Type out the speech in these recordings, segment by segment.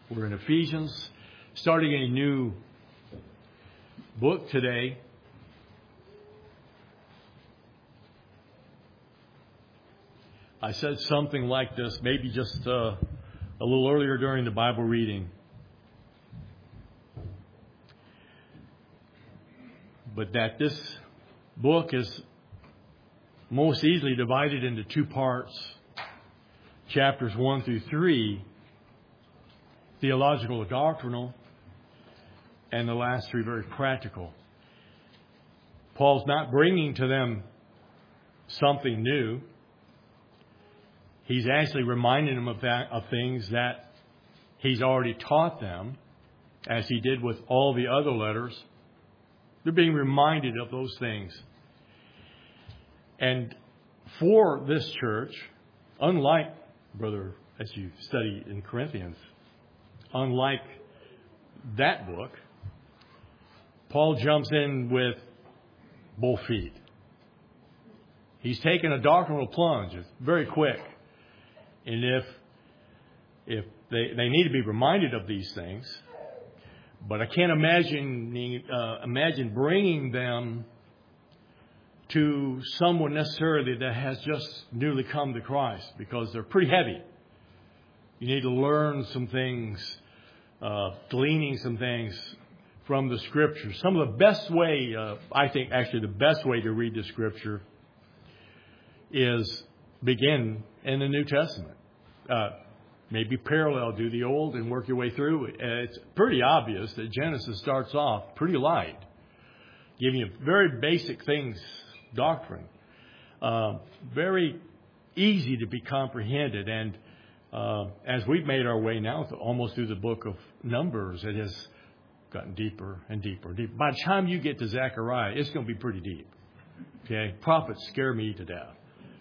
We're in Ephesians, starting a new book today. I said something like this, maybe just a little earlier during the Bible reading. But that this book is most easily divided into two parts. Chapters 1 through 3, theological or doctrinal, and the last three very practical. Paul's not bringing to them something new. He's actually reminding them of things that he's already taught them, as he did with all the other letters. They're being reminded of those things. And for this church, unlike, brother, as you study in Corinthians, unlike that book, Paul jumps in with both feet. He's taken a doctrinal plunge. It's very quick. And if they need to be reminded of these things, but I can't imagine bringing them to someone necessarily that has just newly come to Christ, because they're pretty heavy. You need to learn some things, gleaning some things from the Scripture. Some of the best way, I think actually the best way to read the Scripture is begin in the New Testament. Maybe parallel, do the Old and work your way through. It's pretty obvious that Genesis starts off pretty light, giving you very basic things, doctrine, very easy to be comprehended. And as we've made our way now almost through the book of Numbers, it has gotten deeper and deeper and deeper. By the time you get to Zechariah, it's going to be pretty deep. Okay, prophets scare me to death.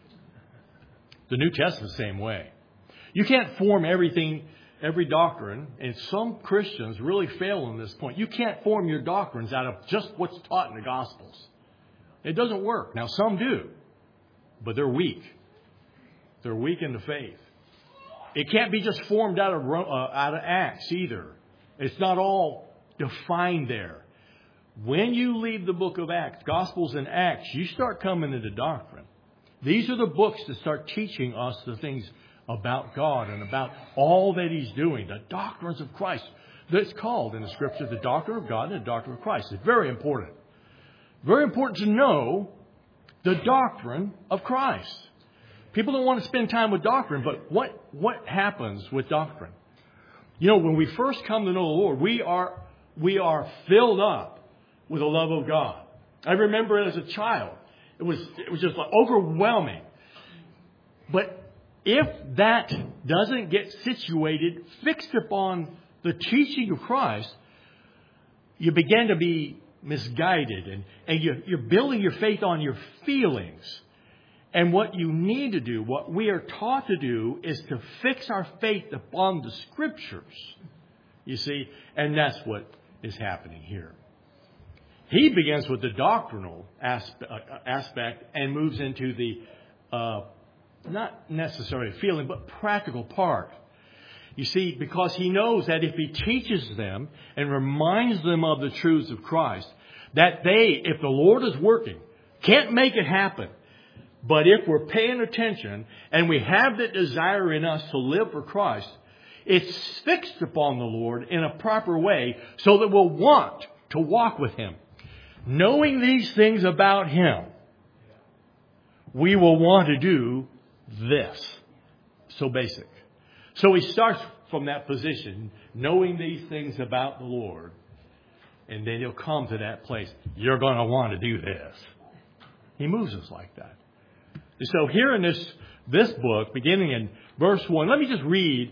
The New Testament, the same way. You can't form every doctrine, and some Christians really fail on this point. You can't form your doctrines out of just what's taught in the Gospels. It doesn't work. Now, some do, but they're weak. They're weak in the faith. It can't be just formed out of Acts either. It's not all defined there. When you leave the book of Acts, Gospels and Acts, you start coming into doctrine. These are the books that start teaching us the things about God and about all that He's doing, the doctrines of Christ. That's called in the Scripture the doctrine of God and the doctrine of Christ. It's very important. Very important to know the doctrine of Christ. People don't want to spend time with doctrine, but what happens with doctrine? You know, when we first come to know the Lord, we are filled up with the love of God. I remember as a child, it was just like overwhelming. But if that doesn't get situated, fixed upon the teaching of Christ, you begin to be misguided, and you're building your faith on your feelings. And what you need to do, what we are taught to do, is to fix our faith upon the Scriptures. You see, and that's what is happening here. He begins with the doctrinal aspect and moves into the not necessarily feeling, but practical part. You see, because he knows that if he teaches them and reminds them of the truths of Christ, that they, if the Lord is working, can't make it happen. But if we're paying attention and we have that desire in us to live for Christ, it's fixed upon the Lord in a proper way so that we'll want to walk with Him. Knowing these things about Him, we will want to do this. So basic. So he starts from that position, knowing these things about the Lord, and then he'll come to that place. You're going to want to do this. He moves us like that. So here in this book, beginning in verse 1, let me just read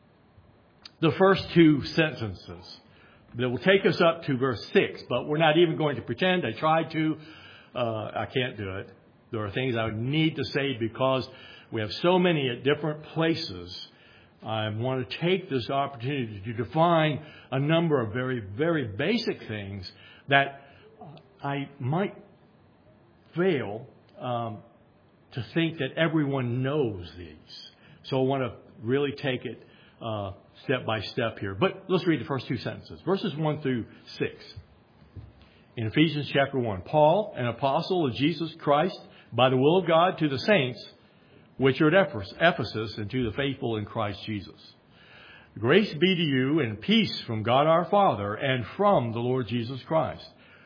the first two sentences that will take us up to verse 6. But we're not even going to pretend. I tried to. I can't do it. There are things I would need to say because we have so many at different places. I want to take this opportunity to define a number of very, very basic things that I might fail to think that everyone knows these. So I want to really take it step by step here. But let's read the first two sentences, verses 1 through 6. In Ephesians chapter 1, Paul, an apostle of Jesus Christ, by the will of God, to the saints which are at Ephesus, and to the faithful in Christ Jesus. Grace be to you and peace from God our Father and from the Lord Jesus Christ.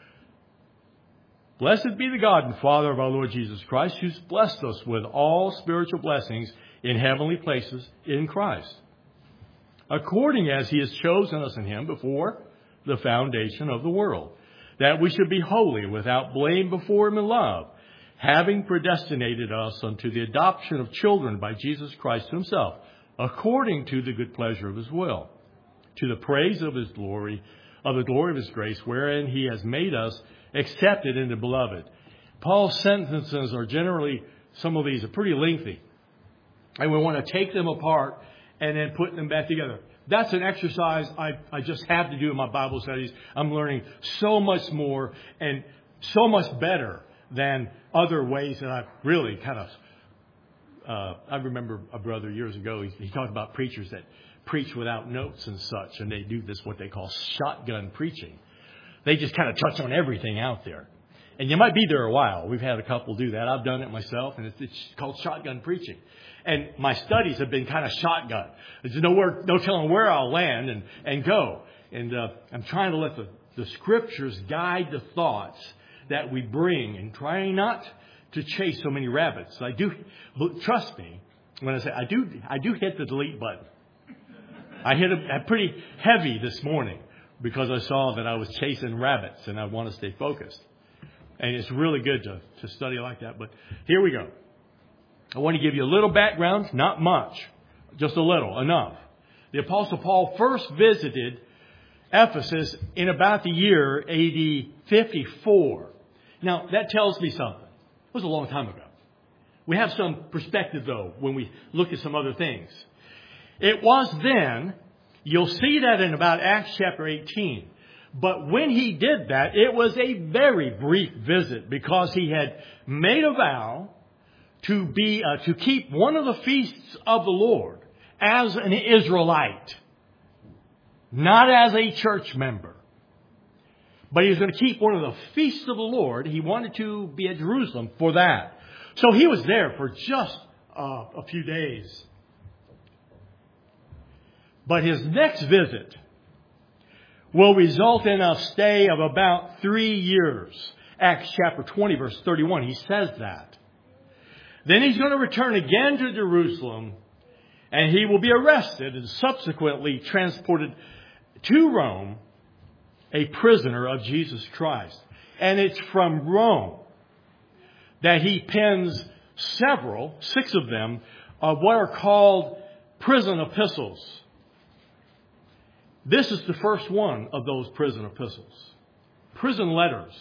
Blessed be the God and Father of our Lord Jesus Christ, who's blessed us with all spiritual blessings in heavenly places in Christ, according as He has chosen us in Him before the foundation of the world, that we should be holy without blame before Him in love, having predestinated us unto the adoption of children by Jesus Christ Himself, according to the good pleasure of His will, to the praise of His glory, of the glory of His grace, wherein He has made us accepted in the beloved. Paul's sentences are generally, some of these are pretty lengthy, and we want to take them apart and then put them back together. That's an exercise I just have to do in my Bible studies. I'm learning so much more and so much better than other ways that I've really kind of... I remember a brother years ago, he talked about preachers that preach without notes and such, and they do this, what they call shotgun preaching. They just kind of touch on everything out there. And you might be there a while. We've had a couple do that. I've done it myself, and it's called shotgun preaching. And my studies have been kind of shotgun. There's no telling where I'll land and go. And I'm trying to let the Scriptures guide the thoughts that we bring, and trying not to chase so many rabbits. I do, trust me when I say I do hit the delete button. I hit it pretty heavy this morning because I saw that I was chasing rabbits, and I want to stay focused. And it's really good to study like that. But here we go. I want to give you a little background, not much, just a little, enough. The Apostle Paul first visited Ephesus in about the year AD 54. Now, that tells me something. It was a long time ago. We have some perspective, though, when we look at some other things. It was then, you'll see that in about Acts chapter 18. But when he did that, it was a very brief visit because he had made a vow to keep one of the feasts of the Lord as an Israelite, not as a church member. But he was going to keep one of the feasts of the Lord. He wanted to be at Jerusalem for that. So he was there for just a few days. But his next visit will result in a stay of about 3 years. Acts chapter 20, verse 31, he says that. Then he's going to return again to Jerusalem, and he will be arrested and subsequently transported to Rome, a prisoner of Jesus Christ. And it's from Rome that he pens 6 of them, of what are called prison epistles. This is the first one of those prison epistles. Prison letters.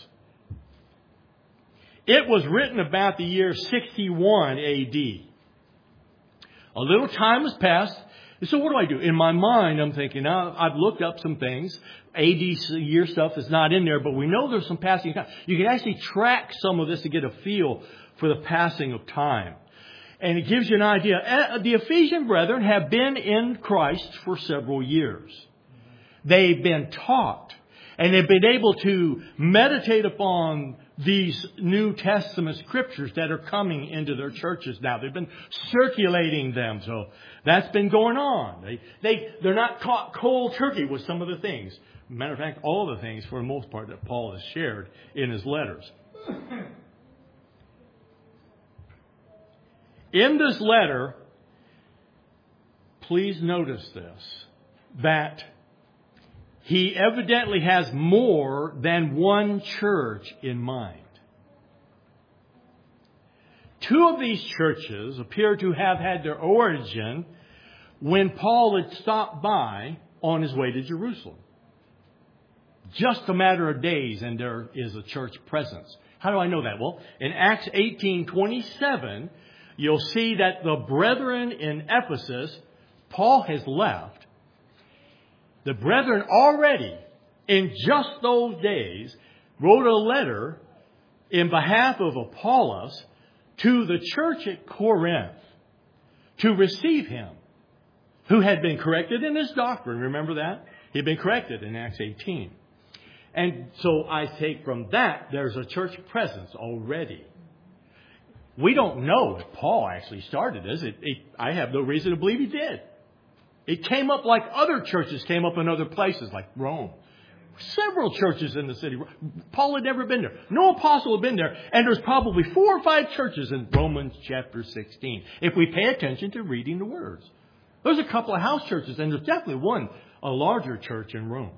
It was written about the year 61 AD. A little time has passed. So what do I do? In my mind, I'm thinking, now I've looked up some things. AD year stuff is not in there, but we know there's some passing time. You can actually track some of this to get a feel for the passing of time. And it gives you an idea. The Ephesian brethren have been in Christ for several years. They've been taught, and they've been able to meditate upon these New Testament scriptures that are coming into their churches now. They've been circulating them, so that's been going on. They're not caught cold turkey with some of the things. Matter of fact, all the things, for the most part, that Paul has shared in his letters. In this letter, please notice this, that he evidently has more than one church in mind. 2 of these churches appear to have had their origin when Paul had stopped by on his way to Jerusalem. Just a matter of days and there is a church presence. How do I know that? Well, in Acts 18:27, you'll see that the brethren in Ephesus, Paul has left. The brethren already, in just those days, wrote a letter in behalf of Apollos to the church at Corinth to receive him. who had been corrected in his doctrine. Remember that? He had been corrected in Acts 18. And so I take from that, there's a church presence already. We don't know if Paul actually started this. I have no reason to believe he did. It came up like other churches came up in other places, like Rome. Several churches in the city. Paul had never been there. No apostle had been there. And there's probably 4 or 5 churches in Romans chapter 16, if we pay attention to reading the words. There's a couple of house churches, and there's definitely one, a larger church in Rome.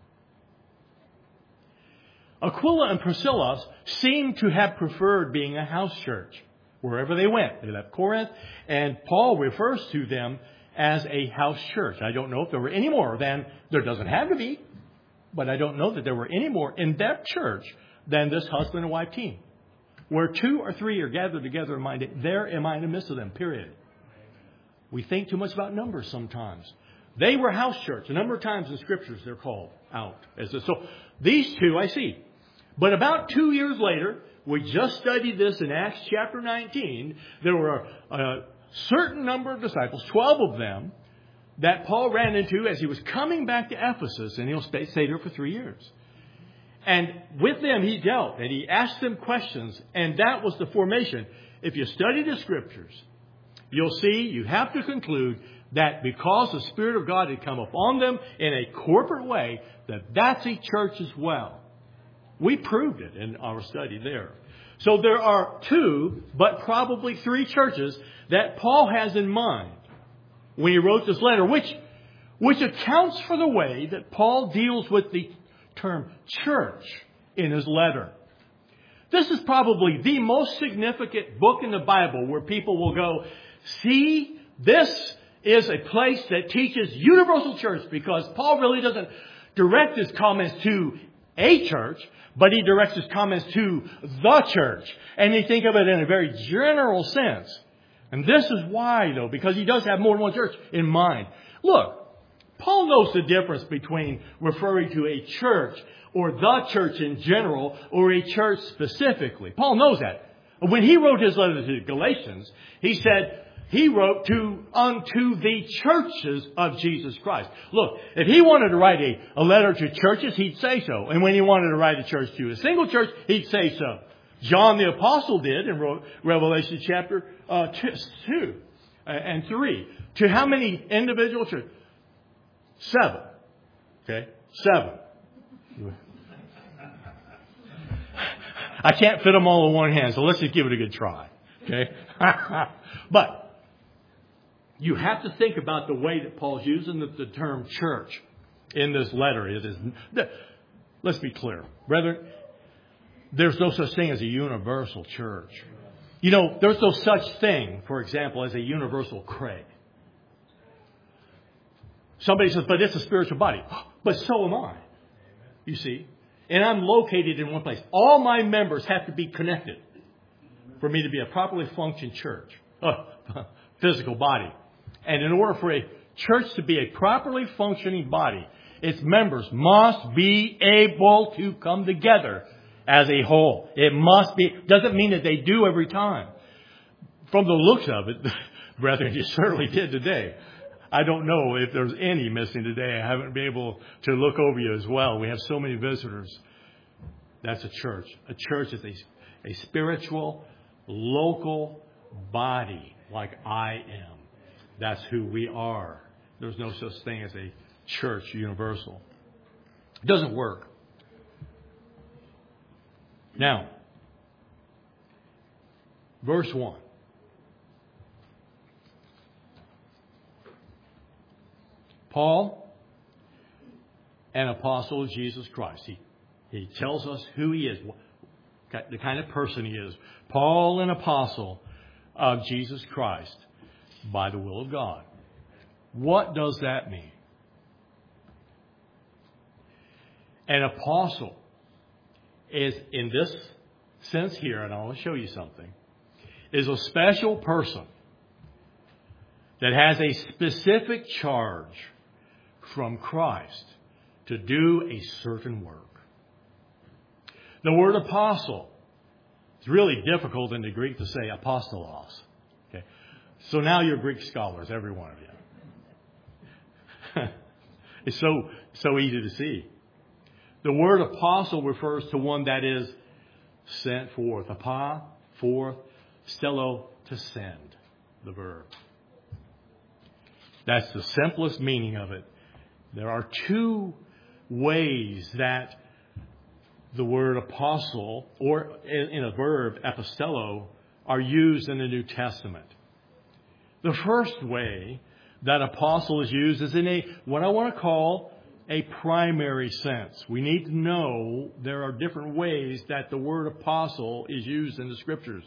Aquila and Priscilla seem to have preferred being a house church wherever they went. They left Corinth, and Paul refers to them as a house church. I don't know if there were any more than, there doesn't have to be, but I don't know that there were any more in that church than this husband and wife team. Where 2 or 3 are gathered together in my name, there am I in the midst of them, period. We think too much about numbers sometimes. They were house church. A number of times in scriptures they're called out. So these 2 I see. But about 2 years later, we just studied this in Acts chapter 19. There were a certain number of disciples, 12 of them, that Paul ran into as he was coming back to Ephesus, and he'll stay there for 3 years. And with them he dealt, and he asked them questions, and that was the formation. If you study the scriptures, you'll see, you have to conclude that because the Spirit of God had come upon them in a corporate way, that's a church as well. We proved it in our study there. So there are 2, but probably 3 churches that Paul has in mind when he wrote this letter, which accounts for the way that Paul deals with the term church in his letter. This is probably the most significant book in the Bible where people will go, see, this is a place that teaches universal church, because Paul really doesn't direct his comments to a church, but he directs his comments to the church. And they think of it in a very general sense. And this is why, though, because he does have more than one church in mind. Look, Paul knows the difference between referring to a church or the church in general or a church specifically. Paul knows that. When he wrote his letter to the Galatians, he said he wrote unto the churches of Jesus Christ. Look, if he wanted to write a letter to churches, he'd say so. And when he wanted to write a church to a single church, he'd say so. John the Apostle did in Revelation chapter 2 and 3. To how many individual churches? 7. Okay? 7. I can't fit them all in one hand, so let's just give it a good try. Okay? But you have to think about the way that Paul's using the term church in this letter. Let's be clear. Brethren, there's no such thing as a universal church. You know, there's no such thing, for example, as a universal Craig. Somebody says, but it's a spiritual body. But so am I. You see? And I'm located in one place. All my members have to be connected for me to be a properly functioning church. Physical body. And in order for a church to be a properly functioning body, its members must be able to come together as a whole. It must be. Doesn't mean that they do every time. From the looks of it, brethren, you certainly did today. I don't know if there's any missing today. I haven't been able to look over you as well. We have so many visitors. That's a church. A church is a spiritual, local body like I am. That's who we are. There's no such thing as a church universal. It doesn't work. Now, verse 1. Paul, an apostle of Jesus Christ. He tells us who he is, the kind of person he is. Paul, an apostle of Jesus Christ by the will of God. What does that mean? An apostle is, in this sense here, and I want to show you something, is a special person that has a specific charge from Christ to do a certain work. The word apostle is really difficult in the Greek to say apostolos. Okay? So now you're Greek scholars, every one of you. It's so easy to see. The word apostle refers to one that is sent forth. Apa, forth, stello, to send, the verb. That's the simplest meaning of it. There are two ways that the word apostle, or in a verb, apostello, are used in the New Testament. The first way that apostle is used is in what I want to call a primary sense. We need to know there are different ways that the word apostle is used in the Scriptures.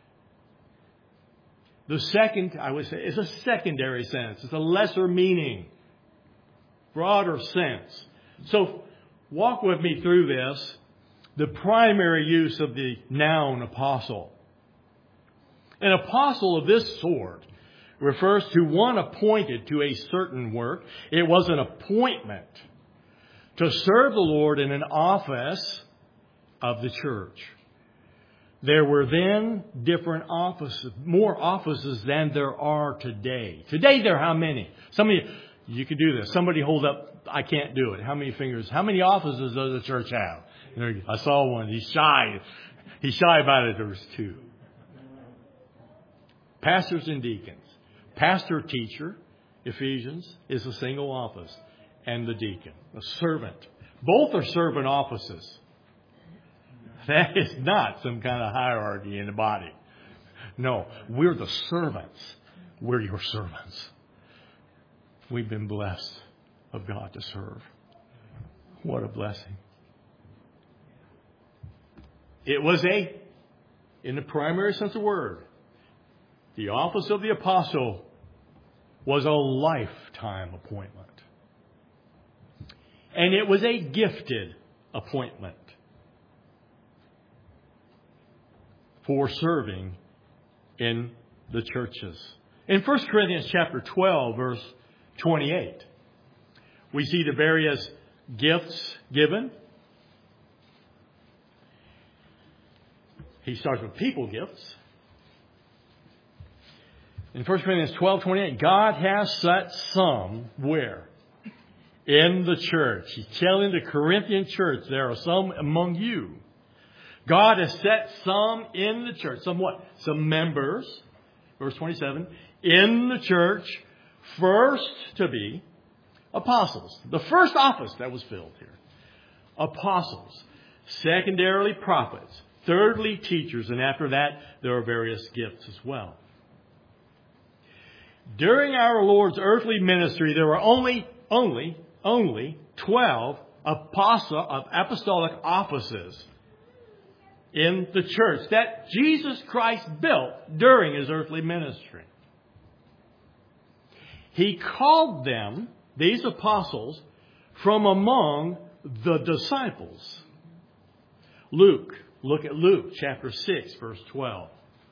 The second, I would say, is a secondary sense. It's a lesser meaning, broader sense. So walk with me through this. The primary use of the noun apostle. An apostle of this sort refers to one appointed to a certain work. It was an appointment to serve the Lord in an office of the church. There were then different offices, more offices than there are today. Today there are how many? Somebody, you could do this. Somebody hold up, I can't do it. How many fingers? How many offices does the church have? I saw one. He's shy. He's shy about it. There was two. Pastors and deacons. Pastor, teacher, Ephesians, is a single office. And the deacon, a servant. Both are servant offices. That is not some kind of hierarchy in the body. No, we're the servants. We're your servants. We've been blessed of God to serve. What a blessing. It was in the primary sense of the word, the office of the apostle was a lifetime appointment. And it was a gifted appointment for serving in the churches. In 1 Corinthians chapter 12, verse 28, we see the various gifts given. He starts with people gifts. In 1 Corinthians 12:28, God has set some where? In the church. He's telling the Corinthian church, there are some among you. God has set some in the church. Some what? Some members. Verse 27. In the church, first to be apostles. The first office that was filled here. Apostles. Secondarily, prophets. Thirdly, teachers. And after that, there are various gifts as well. During our Lord's earthly ministry, there were only 12 apostolic offices in the church that Jesus Christ built during His earthly ministry. He called them, these apostles, from among the disciples. Look at Luke chapter 6, verse 12.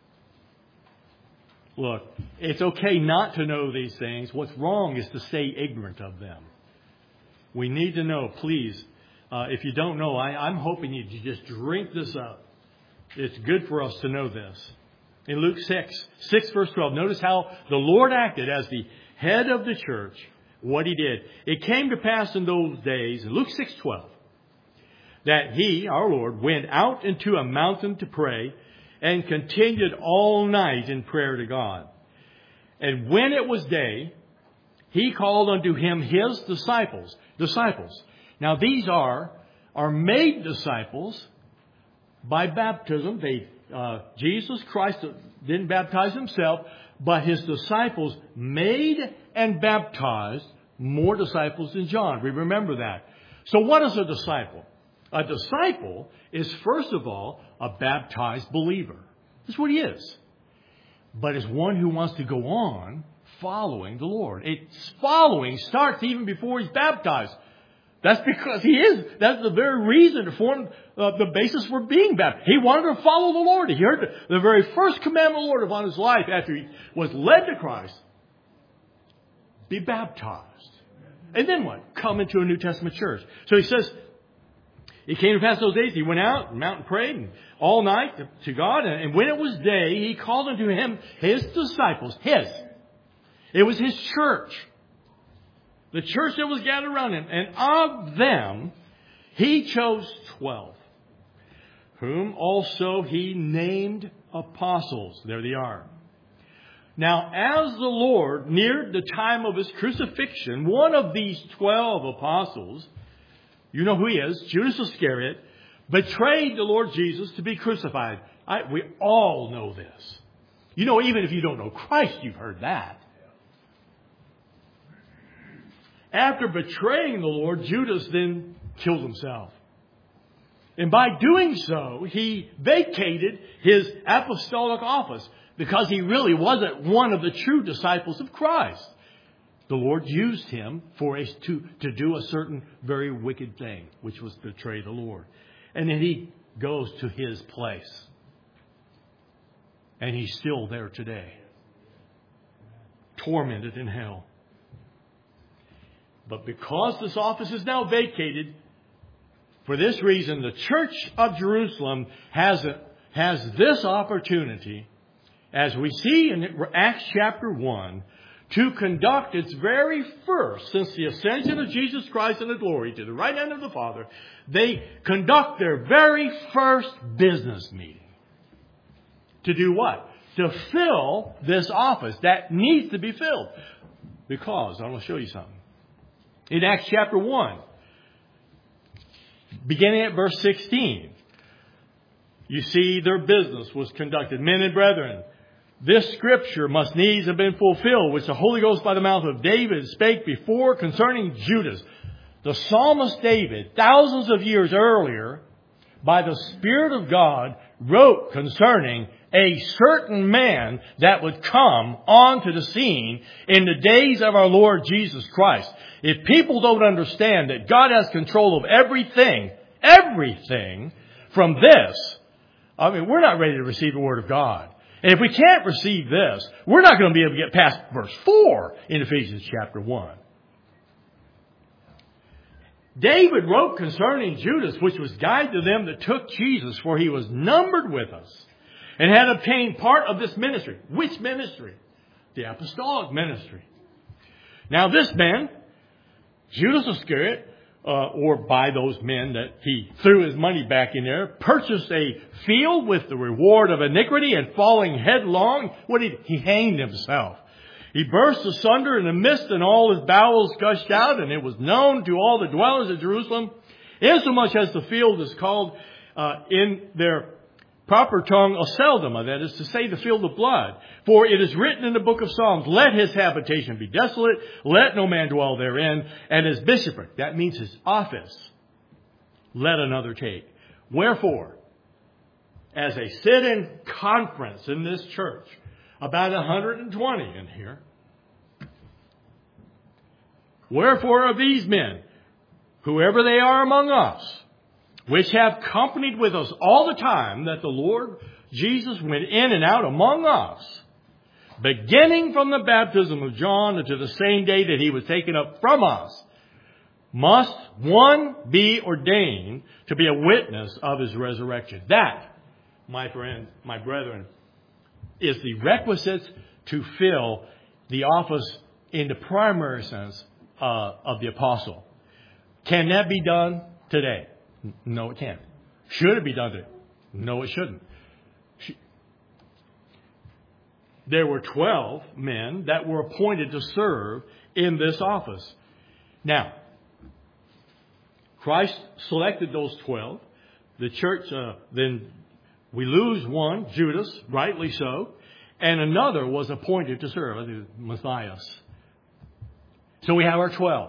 Look, it's okay not to know these things. What's wrong is to stay ignorant of them. We need to know, please. If you don't know, I'm hoping you just drink this up. It's good for us to know this. In Luke 6 verse 12, notice how the Lord acted as the head of the church, what He did. It came to pass in those days, in Luke 6:12, that He, our Lord, went out into a mountain to pray and continued all night in prayer to God. And when it was day, He called unto Him His disciples. Now these are made disciples by baptism. Jesus Christ didn't baptize Himself, but His disciples made and baptized more disciples than John. We remember that. So what is a disciple? A disciple is, first of all, a baptized believer. That's what he is. But is one who wants to go on following the Lord. Following starts even before he's baptized. That's because he is. That's the very reason to form the basis for being baptized. He wanted to follow the Lord. He heard the very first commandment of the Lord upon his life after he was led to Christ. Be baptized. And then what? Come into a New Testament church. So he says, it came to pass those days, he went out and mountain prayed all night to God. And when it was day, he called unto him his disciples. It was his church. the church that was gathered around him. And of them, he chose 12, whom also he named apostles. There they are. Now, as the Lord neared the time of his crucifixion, one of these 12 apostles, you know who he is, Judas Iscariot, betrayed the Lord Jesus to be crucified. We all know this. You know, even if you don't know Christ, you've heard that. After betraying the Lord, Judas then killed himself. And by doing so, he vacated his apostolic office because he really wasn't one of the true disciples of Christ. The Lord used him to do a certain very wicked thing, which was betray the Lord. And then he goes to his place. And he's still there today, tormented in hell. But because this office is now vacated, for this reason, the Church of Jerusalem has this opportunity, as we see in Acts chapter 1, to conduct its very first, since the ascension of Jesus Christ in the glory to the right hand of the Father, they conduct their very first business meeting. To do what? To fill this office that needs to be filled. Because, I want to show you something. In Acts chapter 1, beginning at verse 16, you see their business was conducted. Men and brethren, this scripture must needs have been fulfilled, which the Holy Ghost by the mouth of David spake before concerning Judas. The psalmist David, thousands of years earlier, by the Spirit of God, wrote concerning a certain man that would come onto the scene in the days of our Lord Jesus Christ. If people don't understand that God has control of everything from this, I mean, we're not ready to receive the Word of God. And if we can't receive this, we're not going to be able to get past verse 4 in Ephesians chapter 1. David wrote concerning Judas, which was guide to them that took Jesus, for he was numbered with us, and had obtained part of this ministry. Which ministry? The apostolic ministry. Now this man, Judas Iscariot, or by those men that he threw his money back in there, purchased a field with the reward of iniquity, and falling headlong, he hanged himself. He burst asunder in the midst, and all his bowels gushed out, and it was known to all the dwellers of Jerusalem, insomuch as the field is called in their proper tongue Aceldama, that is to say, the field of blood. For it is written in the book of Psalms, let his habitation be desolate, let no man dwell therein, and his bishopric, that means his office, let another take. Wherefore, as they sit in conference in this church, about 120 in here, wherefore of these men, whoever they are among us, which have companied with us all the time that the Lord Jesus went in and out among us, beginning from the baptism of John unto the same day that he was taken up from us, must one be ordained to be a witness of his resurrection. That, my friends, my brethren, is the requisite to fill the office in the primary sense of the apostle. Can that be done today? No, it can't. Should it be done today? No, it shouldn't. There were 12 men that were appointed to serve in this office. Now, Christ selected those 12. The church, then we lose one, Judas, rightly so, and another was appointed to serve, I think Matthias. So we have our 12.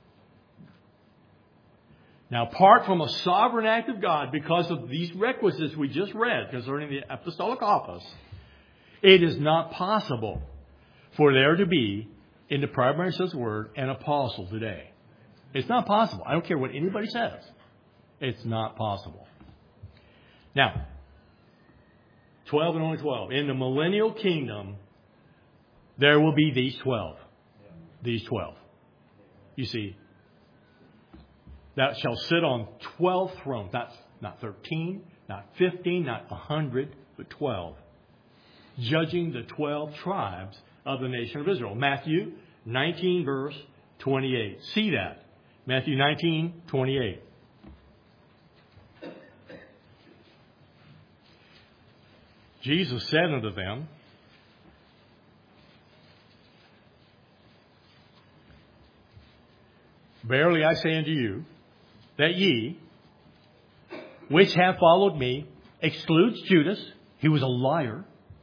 Now, apart from a sovereign act of God, because of these requisites we just read concerning the apostolic office, it is not possible for there to be, in the primary sense of the word, an apostle today. It's not possible. I don't care what anybody says. It's not possible. Now, 12 and only 12. In the millennial kingdom, there will be these 12. These 12. You see, that shall sit on 12 thrones. That's not 13, not 15, not 100, but 12. Judging the 12 tribes of the nation of Israel. Matthew 19, verse 28. See that. Matthew 19, 28. Jesus said unto them, Verily I say unto you, that ye, which have followed me, excludes Judas, he was a liar.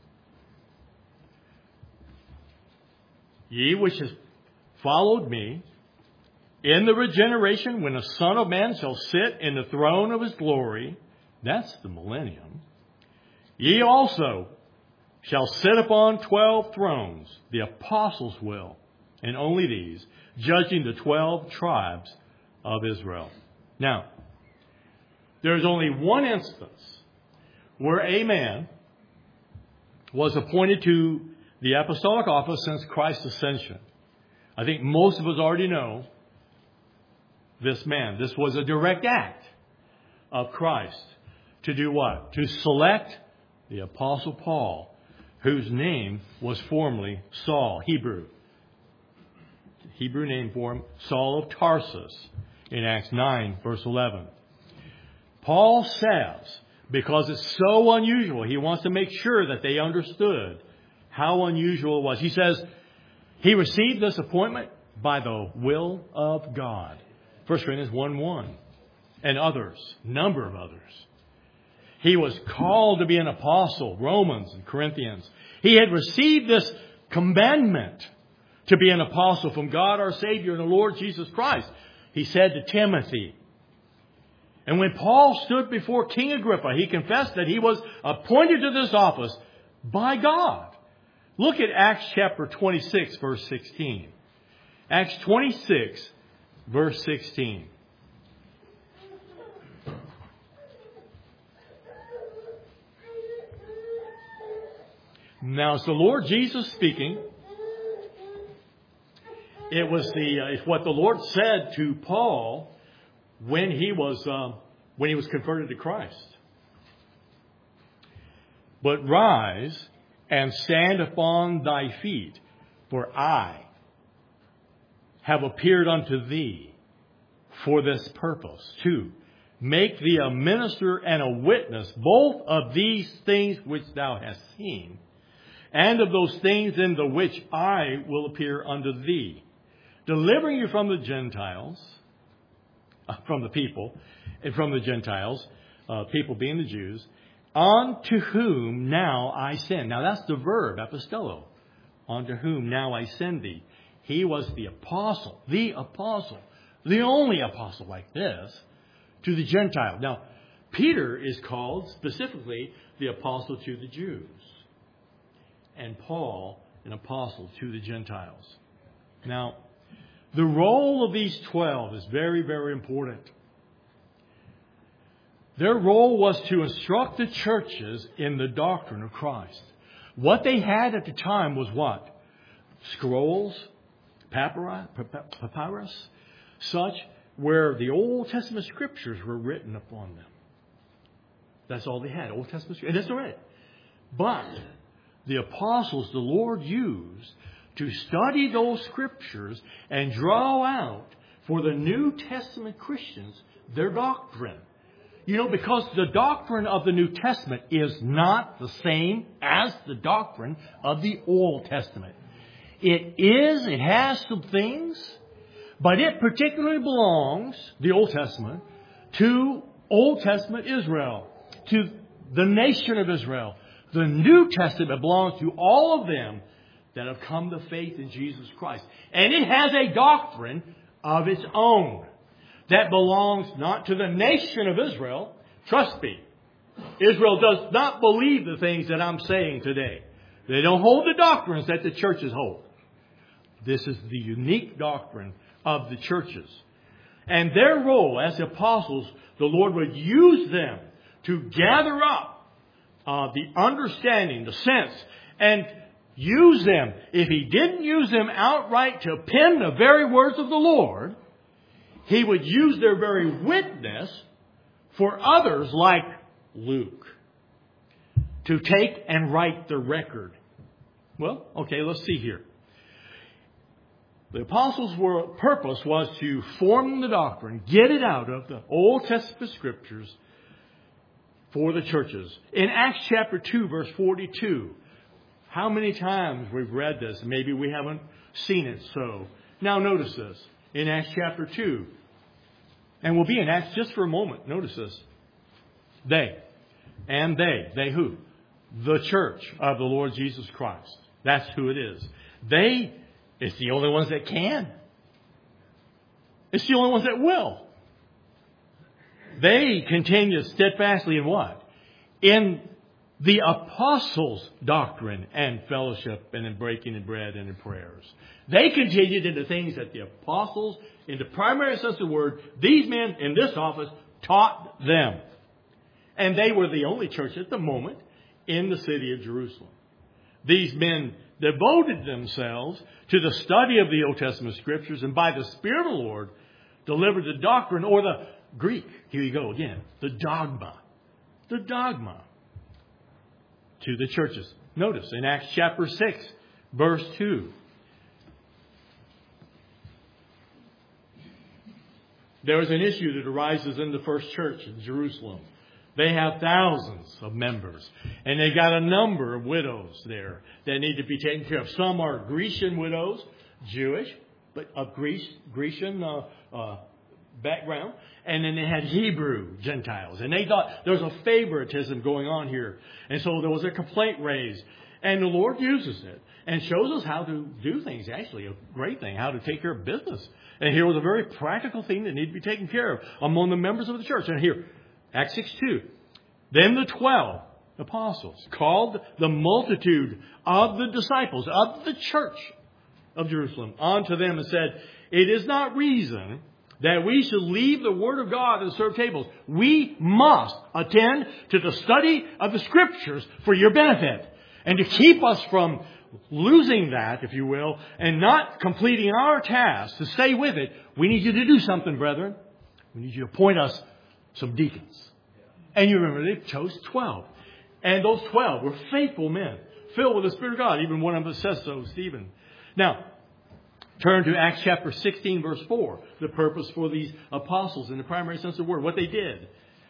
Ye which have followed me, in the regeneration, when the Son of Man shall sit in the throne of his glory, that's the millennium, ye also shall sit upon 12 thrones, the apostles will, and only these, judging the 12 tribes of Israel. Now, there's only one instance where a man was appointed to the apostolic office since Christ's ascension. I think most of us already know this man. This was a direct act of Christ to do what? To select the Apostle Paul, whose name was formerly Saul, Hebrew name for him, Saul of Tarsus, in Acts 9, verse 11. Paul says, because it's so unusual, he wants to make sure that they understood how unusual it was. He says, he received this appointment by the will of God. 1 Corinthians 1:1. And others, number of others. He was called to be an apostle, Romans and Corinthians. He had received this commandment to be an apostle from God our Savior and the Lord Jesus Christ. He said to Timothy. And when Paul stood before King Agrippa, he confessed that he was appointed to this office by God. Look at Acts chapter 26, verse 16. Acts 26, verse 16. Now, it's the Lord Jesus speaking. It's what the Lord said to Paul when he was converted to Christ. But rise and stand upon thy feet, for I have appeared unto thee for this purpose, to make thee a minister and a witness both of these things which thou hast seen, and of those things in the which I will appear unto thee, delivering you from the Gentiles, from the people, and from the Gentiles, people being the Jews, unto whom now I send. Now that's the verb, apostello. Unto whom now I send thee. He was the apostle, the only apostle like this, to the Gentile. Now, Peter is called specifically the apostle to the Jews, and Paul an apostle to the Gentiles. Now, the role of these 12 is very, very important. Their role was to instruct the churches in the doctrine of Christ. What they had at the time was what? Scrolls, papyrus, such where the Old Testament scriptures were written upon them. That's all they had, Old Testament scriptures. And that's all right. But the apostles the Lord used to study those scriptures and draw out for the New Testament Christians their doctrine. You know, because the doctrine of the New Testament is not the same as the doctrine of the Old Testament. It has some things, but it particularly belongs, the Old Testament, to Old Testament Israel, to the nation of Israel. The New Testament belongs to all of them that have come to faith in Jesus Christ. And it has a doctrine of its own that belongs not to the nation of Israel. Trust me, Israel does not believe the things that I'm saying today. They don't hold the doctrines that the churches hold. This is the unique doctrine of the churches. And their role as apostles, the Lord would use them to gather up the understanding, the sense, and use them. If He didn't use them outright to pen the very words of the Lord, He would use their very witness for others like Luke to take and write the record. Well, okay, let's see here. The apostles' purpose was to form the doctrine, get it out of the Old Testament Scriptures for the churches. In Acts chapter 2, verse 42, how many times we've read this? Maybe we haven't seen it so. Now notice this. In Acts chapter 2, and we'll be in Acts just for a moment. Notice this. They who? The church of the Lord Jesus Christ. That's who it is. It's the only ones that can. It's the only ones that will. They continue steadfastly in what? In the apostles' doctrine and fellowship and in breaking of bread and in prayers. They continued in the things that the apostles, in the primary sense of the word, these men in this office taught them. And they were the only church at the moment in the city of Jerusalem. These men devoted themselves to the study of the Old Testament Scriptures and by the Spirit of the Lord delivered the doctrine, or the Greek, here you go again, the dogma to the churches. Notice in Acts chapter 6, verse 2. There is an issue that arises in the first church in Jerusalem. They have thousands of members, and they got a number of widows there that need to be taken care of. Some are Grecian widows, Jewish, but of Grecian background. And then they had Hebrew Gentiles. And they thought there was a favoritism going on here. And so there was a complaint raised. And the Lord uses it and shows us how to do things. Actually, a great thing, how to take care of business. And here was a very practical thing that needed to be taken care of among the members of the church. And here, Acts 6:2. Then the 12 apostles called the multitude of the disciples of the church of Jerusalem unto them and said, it is not reason that we should leave the Word of God and serve tables. We must attend to the study of the Scriptures for your benefit. And to keep us from losing that, if you will, and not completing our task, to stay with it, we need you to do something, brethren. We need you to appoint us some deacons. And you remember, they chose 12. And those 12 were faithful men, filled with the Spirit of God. Even one of them says so, Stephen. Now, turn to Acts chapter 16, verse 4. The purpose for these apostles in the primary sense of the word. What they did.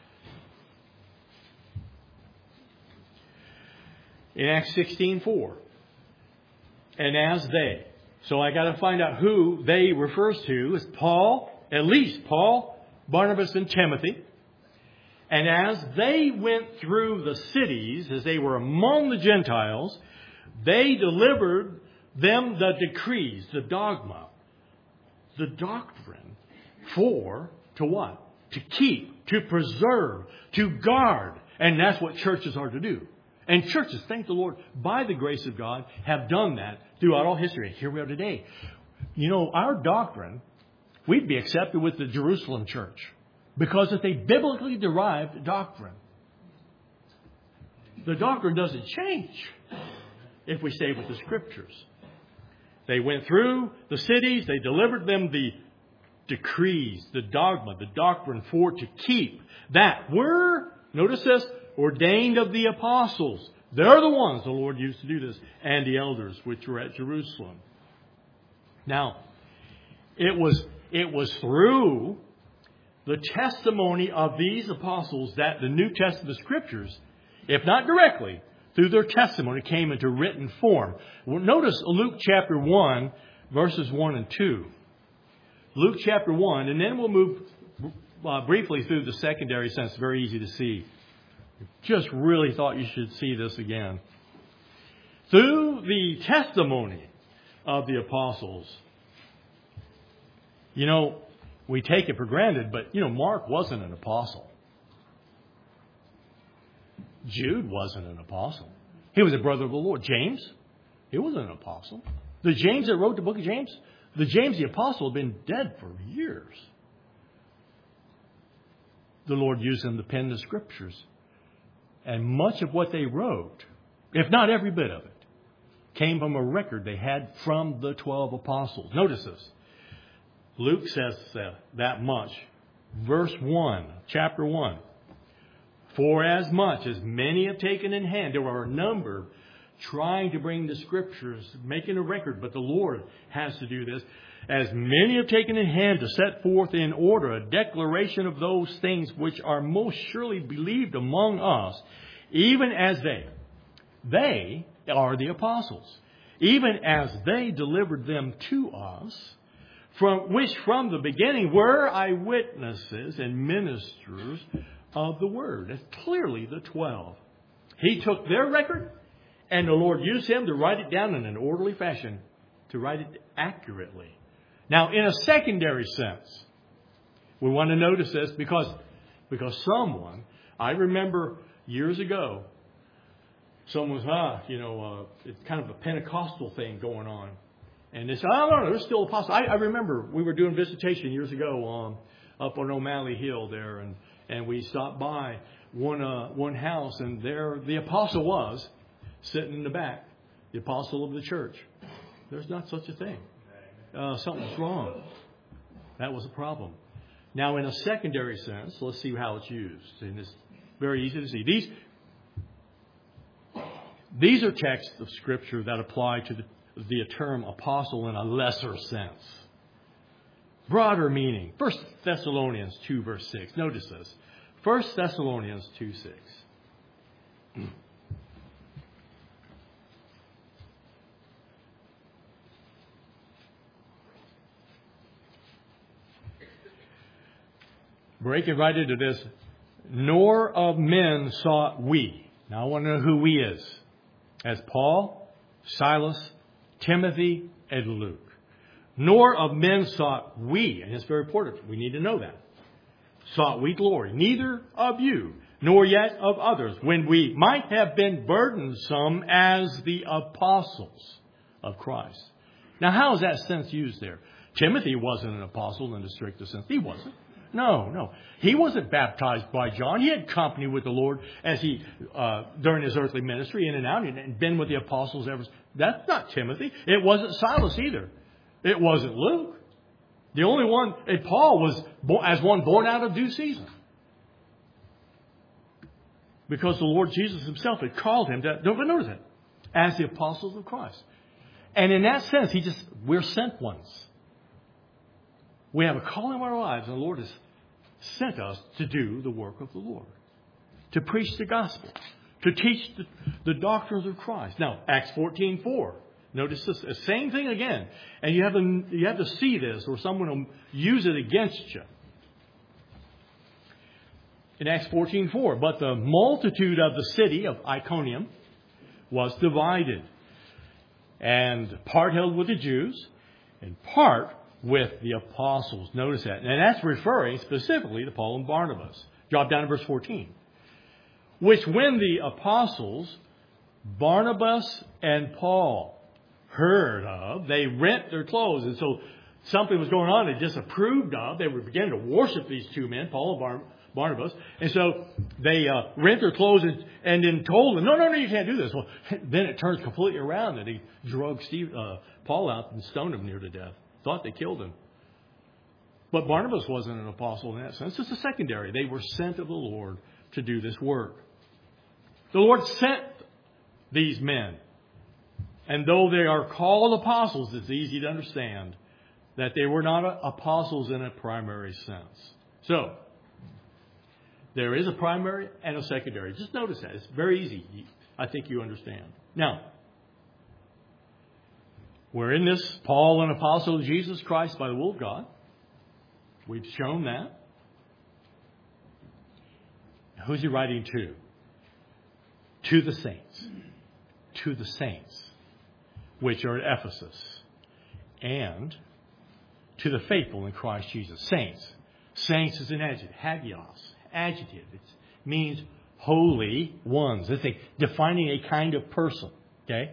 In Acts 16:4. And as they. So I got to find out who they refers to. Is Paul, at least Paul, Barnabas, and Timothy. And as they went through the cities, as they were among the Gentiles, they delivered them the decrees, the dogma, the doctrine to what? To keep, to preserve, to guard. And that's what churches are to do. And churches, thank the Lord, by the grace of God, have done that throughout all history. Here we are today. You know, our doctrine, we'd be accepted with the Jerusalem church because it's a biblically derived doctrine. The doctrine doesn't change if we stay with the Scriptures. They went through the cities. They delivered them the decrees, the dogma, the doctrine to keep. That were, notice this, ordained of the apostles. They're the ones the Lord used to do this. And the elders which were at Jerusalem. Now, it was through the testimony of these apostles that the New Testament Scriptures, if not directly, through their testimony came into written form. Well, notice Luke chapter 1, verses 1 and 2. Luke chapter 1, and then we'll move briefly through the secondary sense. Very easy to see. Just really thought you should see this again. Through the testimony of the apostles, you know, we take it for granted, but, you know, Mark wasn't an apostle. Jude wasn't an apostle. He was a brother of the Lord. James, he wasn't an apostle. The James that wrote the book of James, the James the apostle had been dead for years. The Lord used them to pen the Scriptures. And much of what they wrote, if not every bit of it, came from a record they had from the 12 apostles. Notice this. Luke says that much. Verse 1, chapter 1. For as much as many have taken in hand, there are a number trying to bring the Scriptures, making a record, but the Lord has to do this. as many have taken in hand to set forth in order a declaration of those things which are most surely believed among us, even as they are the apostles, even as they delivered them to us, from the beginning were eyewitnesses and ministers of the word. That's clearly the 12. He took their record, and the Lord used him to write it down in an orderly fashion, to write it accurately. Now, in a secondary sense, we want to notice this because someone, I remember years ago, someone was, it's kind of a Pentecostal thing going on. And they said, oh, no, there's still apostles. I remember we were doing visitation years ago up on O'Malley Hill there, and we stopped by one house, and there the apostle was sitting in the back, the apostle of the church. There's not such a thing. Something's wrong. That was a problem. Now, in a secondary sense, let's see how it's used. And it's very easy to see. These are texts of Scripture that apply to the term apostle in a lesser sense. Broader meaning. 1 Thessalonians 2, verse 6. Notice this. 1 Thessalonians 2, 6. Break it right into this. Nor of men sought we. Now I want to know who we is. As Paul, Silas, Timothy, and Luke. Nor of men sought we. And it's very important. We need to know that. Sought we glory. Neither of you, nor yet of others, when we might have been burdensome as the apostles of Christ. Now how is that sense used there? Timothy wasn't an apostle in the strictest sense. He wasn't. No. He wasn't baptized by John. He had company with the Lord as he, during his earthly ministry, in and out, and been with the apostles ever. That's not Timothy. It wasn't Silas either. It wasn't Luke. The only one, and Paul was as one born out of due season. Because the Lord Jesus himself had called him to, don't notice that, as the apostles of Christ. And in that sense, we're sent ones. We have a calling in our lives, and the Lord has sent us to do the work of the Lord. To preach the gospel. To teach the doctrines of Christ. Now, Acts 14:4. Notice this. The same thing again. And you have to see this, or someone will use it against you. In Acts 14:4. But the multitude of the city of Iconium was divided. And part held with the Jews, and part with the apostles. Notice that. And that's referring specifically to Paul and Barnabas. Drop down to verse 14. Which when the apostles, Barnabas and Paul, heard of, they rent their clothes. And so something was going on they disapproved of. They were beginning to worship these two men, Paul and Barnabas. And so they rent their clothes and then told them, no, you can't do this. Well, then it turns completely around and he drug Paul out and stoned him near to death. Thought they killed him. But Barnabas wasn't an apostle in that sense. It's a secondary. They were sent of the Lord to do this work. The Lord sent these men. And though they are called apostles, it's easy to understand that they were not apostles in a primary sense. So, there is a primary and a secondary. Just notice that. It's very easy. I think you understand. Now, we're in this, Paul, an apostle of Jesus Christ by the will of God. We've shown that. Who's he writing to? To the saints. To the saints, which are at Ephesus. And to the faithful in Christ Jesus. Saints. Saints is an adjective. Hagios. Adjective. It means holy ones. It's defining a kind of person. Okay?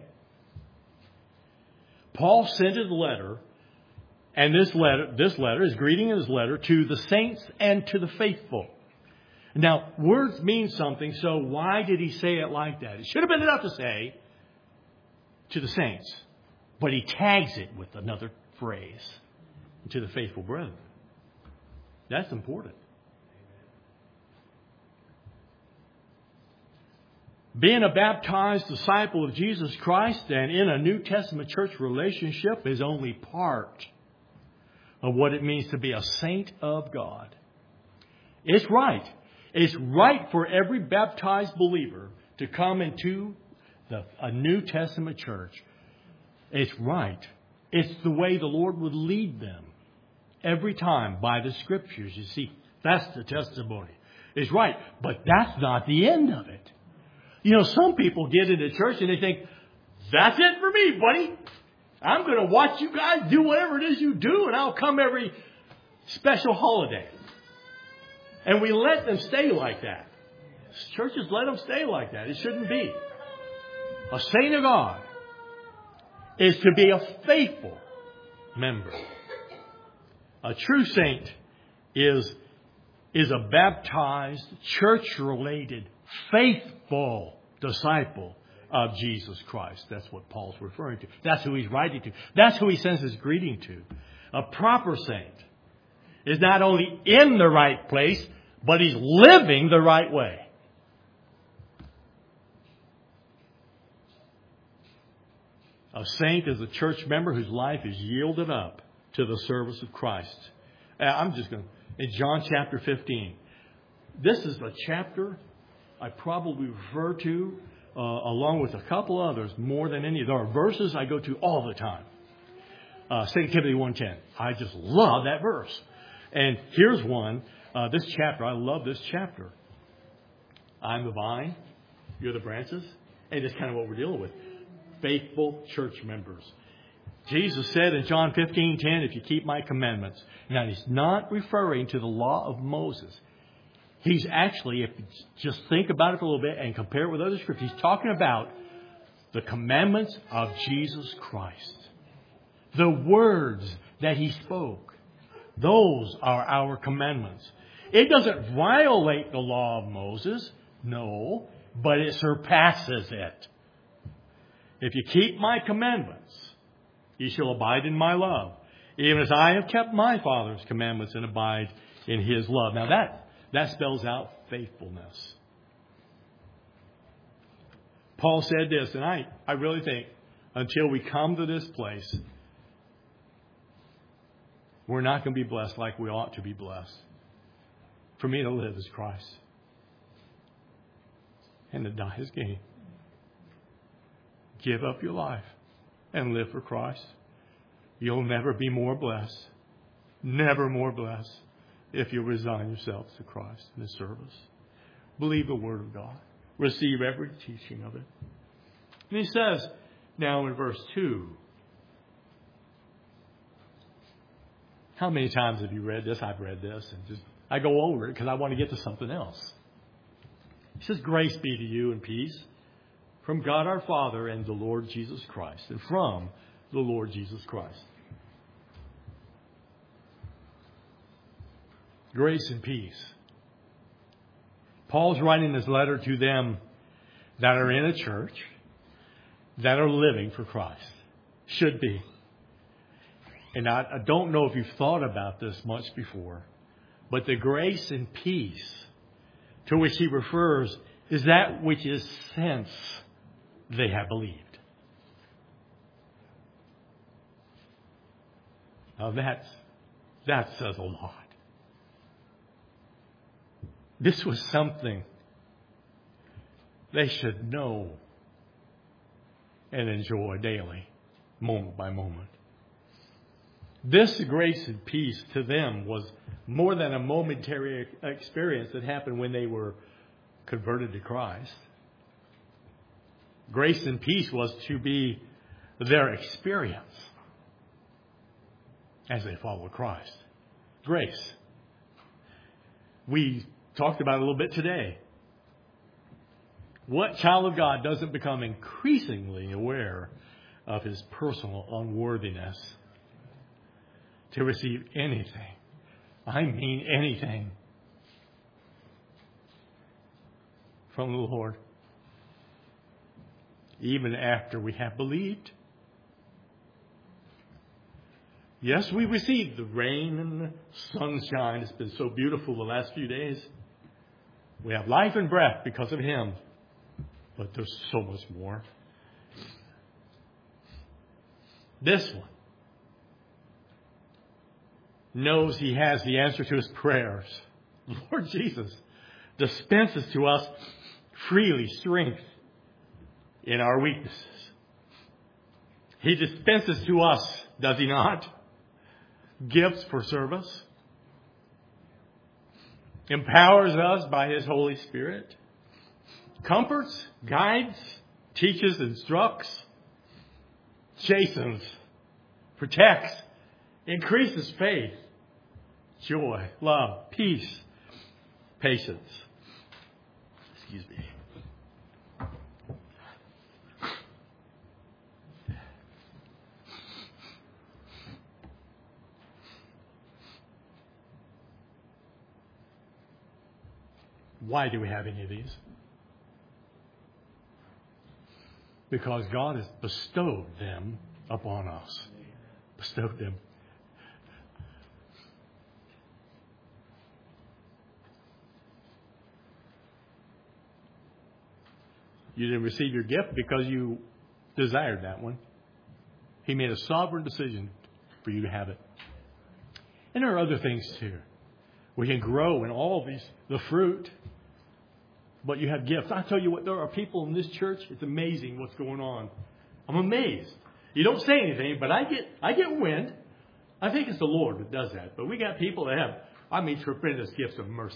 Paul sent his letter, and this letter, his greeting in his letter, to the saints and to the faithful. Now, words mean something, so why did he say it like that? It should have been enough to say to the saints, but he tags it with another phrase, to the faithful brethren. That's important. Being a baptized disciple of Jesus Christ and in a New Testament church relationship is only part of what it means to be a saint of God. It's right. It's right for every baptized believer to come into a New Testament church. It's right. It's the way the Lord would lead them every time by the Scriptures. You see, that's the testimony. It's right. But that's not the end of it. You know, some people get into church and they think, that's it for me, buddy. I'm going to watch you guys do whatever it is you do, and I'll come every special holiday. And we let them stay like that. Churches let them stay like that. It shouldn't be. A saint of God is to be a faithful member. A true saint is a baptized, church-related, faithful disciple of Jesus Christ. That's what Paul's referring to. That's who he's writing to. That's who he sends his greeting to. A proper saint is not only in the right place, but he's living the right way. A saint is a church member whose life is yielded up to the service of Christ. I'm just going to, in John chapter 15. This is a chapter I probably refer to along with a couple others more than any. There are verses I go to all the time. 2 Timothy 1:10. I just love that verse. And here's one. This chapter, I love this chapter. I'm the vine, you're the branches. And that's kind of what we're dealing with. Faithful church members. Jesus said in John 15:10, if you keep my commandments. Now, he's not referring to the law of Moses. He's actually, if you just think about it for a little bit and compare it with other scriptures, he's talking about the commandments of Jesus Christ. The words that he spoke. Those are our commandments. It doesn't violate the law of Moses. No, but it surpasses it. If you keep my commandments, you shall abide in my love, even as I have kept my Father's commandments and abide in his love. Now that spells out faithfulness. Paul said this, and I really think until we come to this place, we're not going to be blessed like we ought to be blessed. For me to live is Christ, and to die is gain. Give up your life and live for Christ. You'll never be more blessed, never more blessed, if you resign yourselves to Christ and his service. Believe the Word of God. Receive every teaching of it. And he says now in verse 2, how many times have you read this? I've read this and I go over it because I want to get to something else. He says, grace be to you and peace from God our Father and the Lord Jesus Christ. And from the Lord Jesus Christ. Grace and peace. Paul's writing this letter to them that are in a church, that are living for Christ. Should be. And I don't know if you've thought about this much before, but the grace and peace to which he refers is that which is since they have believed. Now that says a lot. This was something they should know and enjoy daily, moment by moment. This grace and peace to them was more than a momentary experience that happened when they were converted to Christ. Grace and peace was to be their experience as they follow Christ. Grace. We talked about it a little bit today. What child of God doesn't become increasingly aware of his personal unworthiness to receive anything? I mean anything from the Lord. Even after we have believed. Yes, we received the rain and the sunshine. It's been so beautiful the last few days. We have life and breath because of him. But there's so much more. This one. knows He has the answer to his prayers. Lord Jesus dispenses to us freely strength in our weaknesses. He dispenses to us, does He not, gifts for service, empowers us by His Holy Spirit, comforts, guides, teaches, instructs, chastens, protects, increases faith, joy, love, peace, patience. Excuse me. Why do we have any of these? Because God has bestowed them upon us. Bestowed them. You didn't receive your gift because you desired that one. He made a sovereign decision for you to have it. And there are other things too. We can grow in all of these, the fruit. But you have gifts. I tell you what, there are people in this church, it's amazing what's going on. I'm amazed. You don't say anything, but I get wind. I think it's the Lord that does that. But we got people that have, tremendous gifts of mercies.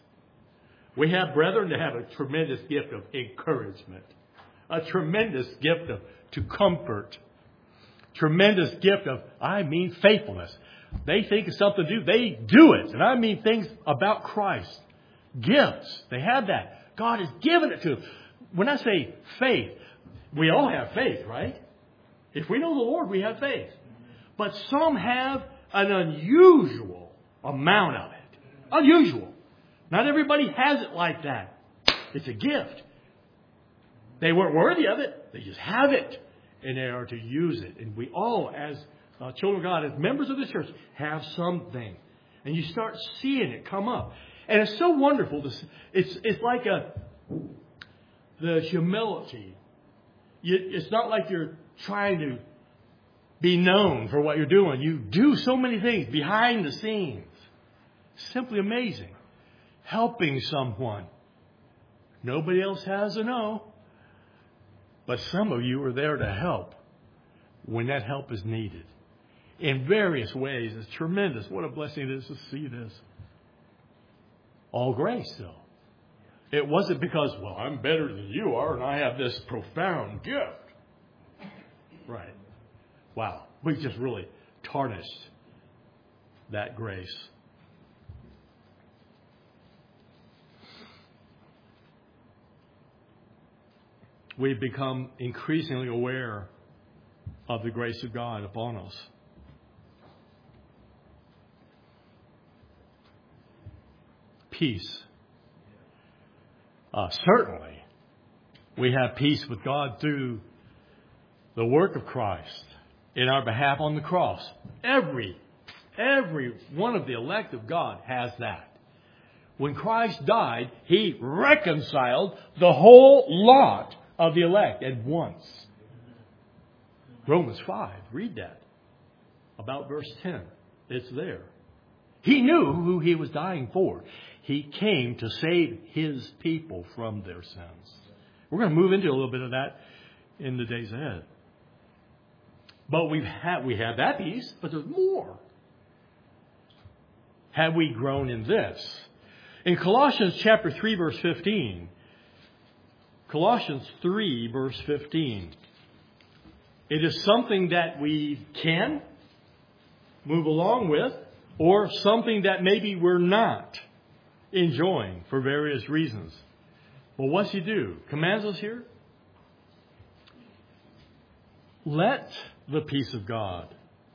We have brethren that have a tremendous gift of encouragement. A tremendous gift to comfort. Tremendous gift of, faithfulness. They think of something to do, they do it. And I mean things about Christ. Gifts. They have that. God has given it to them. When I say faith, we all have faith, right? If we know the Lord, we have faith. But some have an unusual amount of it. Unusual. Not everybody has it like that. It's a gift. They weren't worthy of it. They just have it. And they are to use it. And we all, as children of God, as members of the church, have something. And you start seeing it come up. And it's so wonderful. It's like the humility. It's not like you're trying to be known for what you're doing. You do so many things behind the scenes. Simply amazing. Helping someone. Nobody else has a no. But some of you are there to help when that help is needed. In various ways. It's tremendous. What a blessing it is to see this. All grace, though. It wasn't because, well, I'm better than you are and I have this profound gift. Right. Wow. We just really tarnished that grace. We've become increasingly aware of the grace of God upon us. Peace. Certainly, we have peace with God through the work of Christ in our behalf on the cross. Every one of the elect of God has that. When Christ died, He reconciled the whole lot of the elect at once. Romans 5, read that. About verse 10. It's there. He knew who He was dying for. He came to save His people from their sins. We're going to move into a little bit of that in the days ahead. But we have that peace, but there's more. Have we grown in this? In Colossians chapter 3, verse 15. Colossians 3, verse 15. It is something that we can move along with, or something that maybe we're not enjoying for various reasons. Well, what's He do? Commands us here. Let the peace of God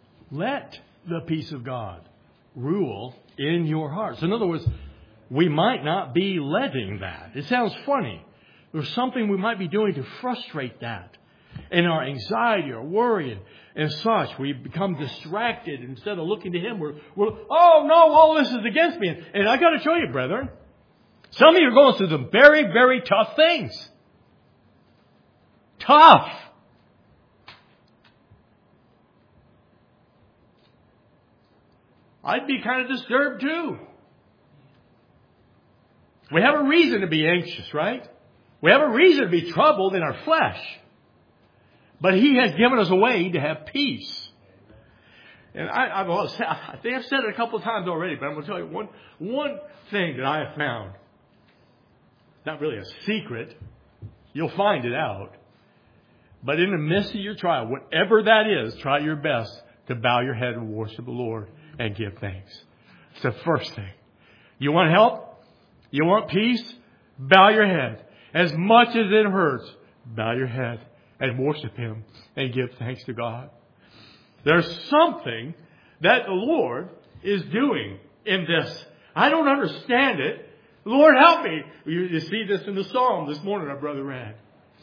rule in your hearts. In other words, we might not be letting that. It sounds funny. There's something we might be doing to frustrate that. In our anxiety or worry and such, we become distracted. Instead of looking to Him, we're oh no, all this is against me. And I got to show you, brethren, some of you are going through some very, very tough things. Tough. I'd be kind of disturbed too. We have a reason to be anxious, right? We have a reason to be troubled in our flesh. But He has given us a way to have peace. And I think I've said it a couple of times already, but I'm going to tell you one thing that I have found. Not really a secret. You'll find it out. But in the midst of your trial, whatever that is, try your best to bow your head and worship the Lord and give thanks. It's the first thing. You want help? You want peace? Bow your head. As much as it hurts, bow your head and worship Him and give thanks to God. There's something that the Lord is doing in this. I don't understand it. Lord, help me. You see this in the Psalm this morning our brother read.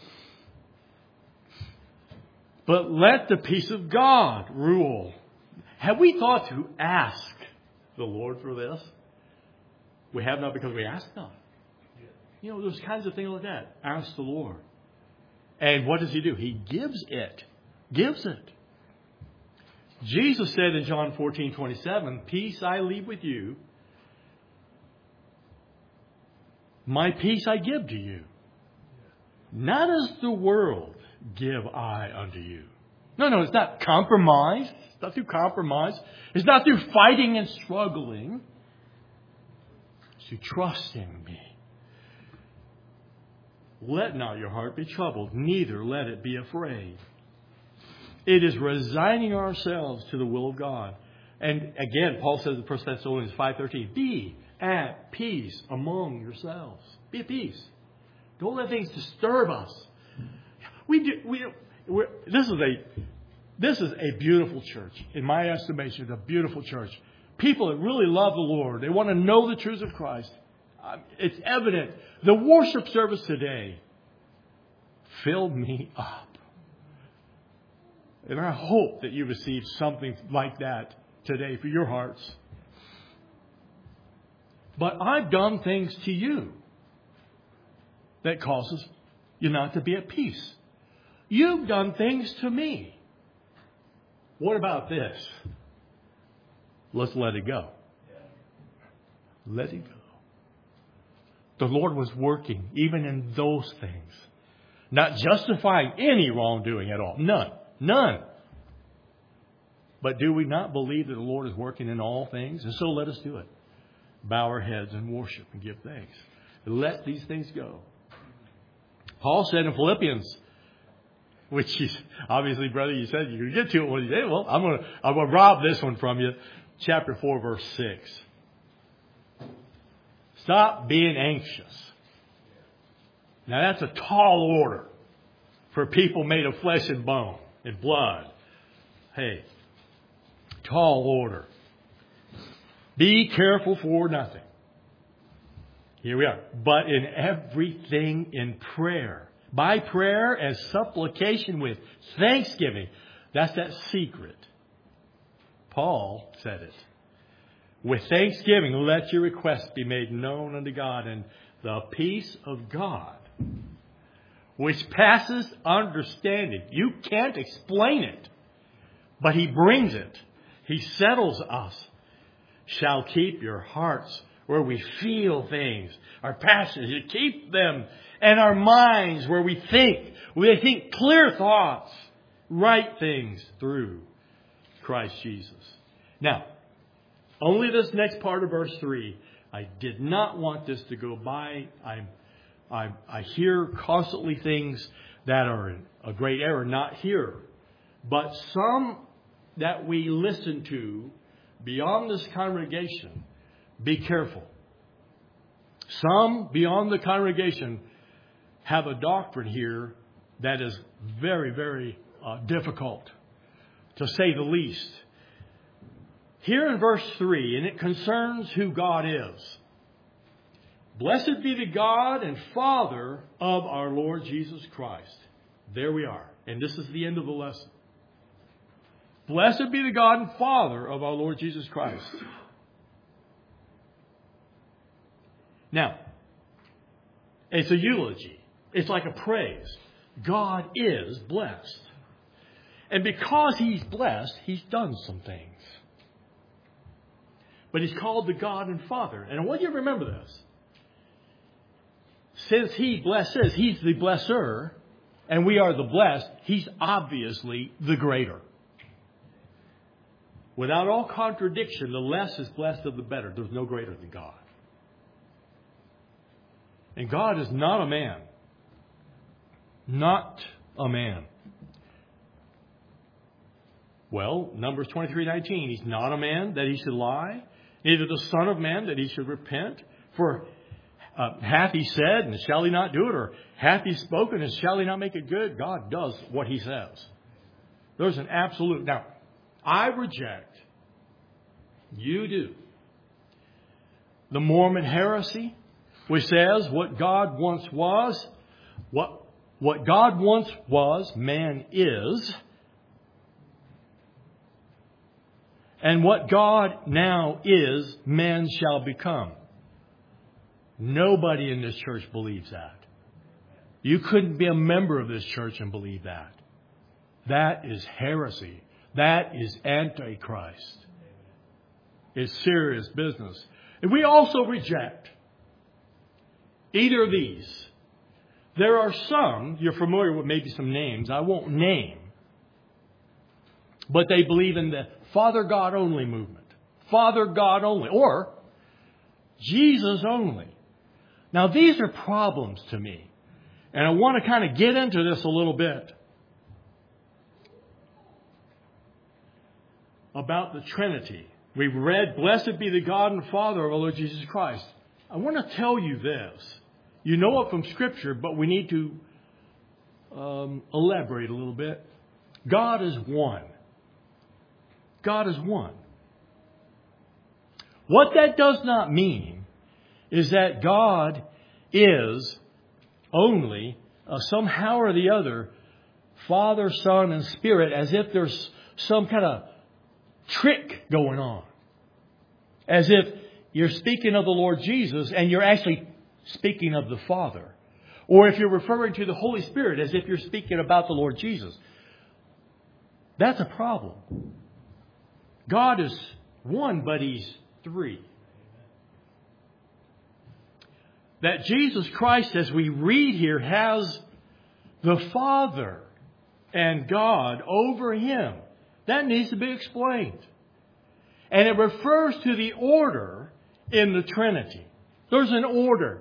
But let the peace of God rule. Have we thought to ask the Lord for this? We have not because we ask not. You know, there's kinds of things like that. Ask the Lord. And what does He do? He gives it. Gives it. Jesus said in John 14:27, peace I leave with you. My peace I give to you. Not as the world give I unto you. No, it's not compromise. It's not through compromise. It's not through fighting and struggling. It's through trusting me. Let not your heart be troubled, neither let it be afraid. It is resigning ourselves to the will of God. And again, Paul says in 1 Thessalonians 5:13, be at peace among yourselves. Be at peace. Don't let things disturb us. This is a beautiful church. In my estimation, it's a beautiful church. People that really love the Lord. They want to know the truths of Christ. It's evident. The worship service today filled me up. And I hope that you receive something like that today for your hearts. But I've done things to you that causes you not to be at peace. You've done things to me. What about this? Let's let it go. Let it go. The Lord was working even in those things. Not justifying any wrongdoing at all. None. But do we not believe that the Lord is working in all things? And so let us do it. Bow our heads and worship and give thanks. Let these things go. Paul said in Philippians, which is obviously, brother, you said you could get to it one day. Well, I'm gonna rob this one from you. Chapter 4, verse 6. Stop being anxious. Now that's a tall order for people made of flesh and bone and blood. Hey, tall order. Be careful for nothing. Here we are. But in everything in prayer. By prayer and supplication with thanksgiving. That's that secret. Paul said it. With thanksgiving, let your requests be made known unto God, and the peace of God, which passes understanding. You can't explain it, but He brings it. He settles us. Shall keep your hearts where we feel things, our passions. You keep them, and our minds where we think clear thoughts, right things through Christ Jesus. Now, only this next part of verse 3. I did not want this to go by. I hear constantly things that are a great error, not here. But some that we listen to beyond this congregation, be careful. Some beyond the congregation have a doctrine here that is very, very difficult, to say the least. Here in verse 3, and it concerns who God is. Blessed be the God and Father of our Lord Jesus Christ. There we are. And this is the end of the lesson. Blessed be the God and Father of our Lord Jesus Christ. Now, it's a eulogy. It's like a praise. God is blessed. And because He's blessed, He's done some things. But He's called the God and Father. And I want you to remember this. Since He blesses, He's the blesser, and we are the blessed, He's obviously the greater. Without all contradiction, the less is blessed of the better. There's no greater than God. And God is not a man. Not a man. Well, Numbers 23:19, He's not a man that He should lie, neither the Son of Man that He should repent. For hath He said, and shall He not do it? Or hath He spoken, and shall He not make it good? God does what He says. There's an absolute. Now, I reject, you do, the Mormon heresy, which says what God once was, what God once was, man is, and what God now is, man shall become. Nobody in this church believes that. You couldn't be a member of this church and believe that. That is heresy. That is Antichrist. It's serious business. And we also reject either of these. There are some, you're familiar with maybe some names, I won't name, but they believe in the Father God only movement. Father God only, or Jesus only. Now these are problems to me. And I want to kind of get into this a little bit. About the Trinity. We've read, blessed be the God and Father of our Lord Jesus Christ. I want to tell you this. You know it from Scripture, but we need to elaborate a little bit. God is one. God is one. What that does not mean is that God is only somehow or the other Father, Son, and Spirit, as if there's some kind of trick going on. As if you're speaking of the Lord Jesus and you're actually speaking of the Father. Or if you're referring to the Holy Spirit as if you're speaking about the Lord Jesus. That's a problem. God is one, but He's three. That Jesus Christ, as we read here, has the Father and God over Him. That needs to be explained. And it refers to the order in the Trinity. There's an order.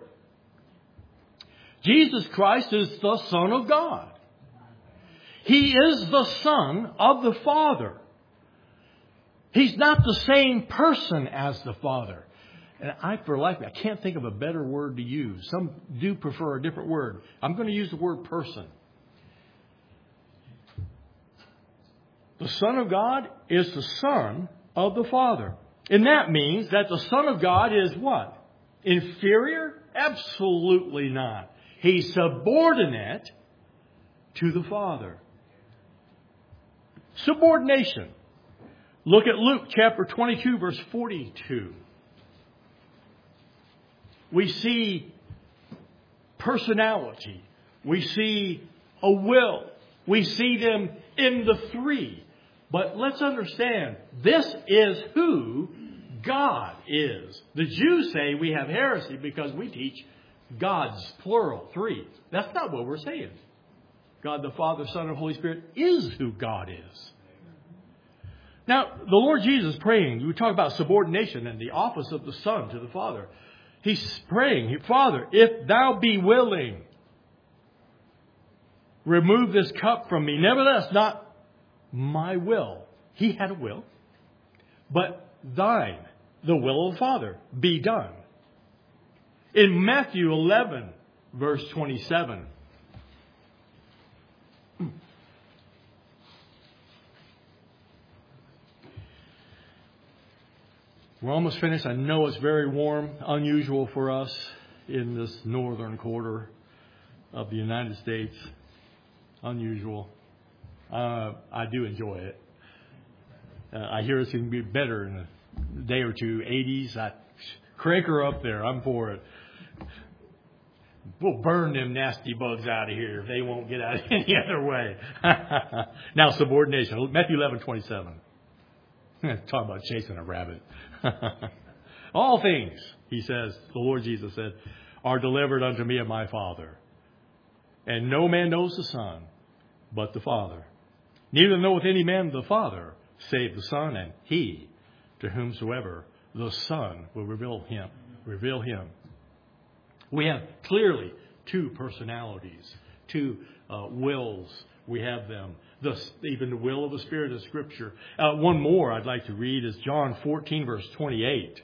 Jesus Christ is the Son of God. He is the Son of the Father. He's not the same person as the Father. And I can't think of a better word to use. Some do prefer a different word. I'm going to use the word person. The Son of God is the Son of the Father. And that means that the Son of God is what? Inferior? Absolutely not. He's subordinate to the Father. Subordination. Look at Luke chapter 22, verse 42. We see personality. We see a will. We see them in the three. But let's understand, this is who God is. The Jews say we have heresy because we teach God's plural, three. That's not what we're saying. God the Father, Son, and Holy Spirit is who God is. Now, the Lord Jesus praying, we talk about subordination and the office of the Son to the Father. He's praying, Father, if Thou be willing, remove this cup from me. Nevertheless, not my will. He had a will. But Thine, the will of the Father, be done. In Matthew 11, verse 27. We're almost finished. I know it's very warm, unusual for us in this northern quarter of the United States. Unusual. I do enjoy it. I hear it's going to be better in a day or two. 80s. Crank her up there. I'm for it. We'll burn them nasty bugs out of here. They won't get out any other way. Now, subordination. Matthew 11:27. Talk about chasing a rabbit. All things, he says, the Lord Jesus said, are delivered unto me of my Father. And no man knows the Son but the Father. Neither knoweth any man the Father, save the Son, and he to whomsoever the Son will reveal him. We have clearly two personalities, two wills. We have them. Even the will of the Spirit of Scripture. One more I'd like to read is John 14, verse 28.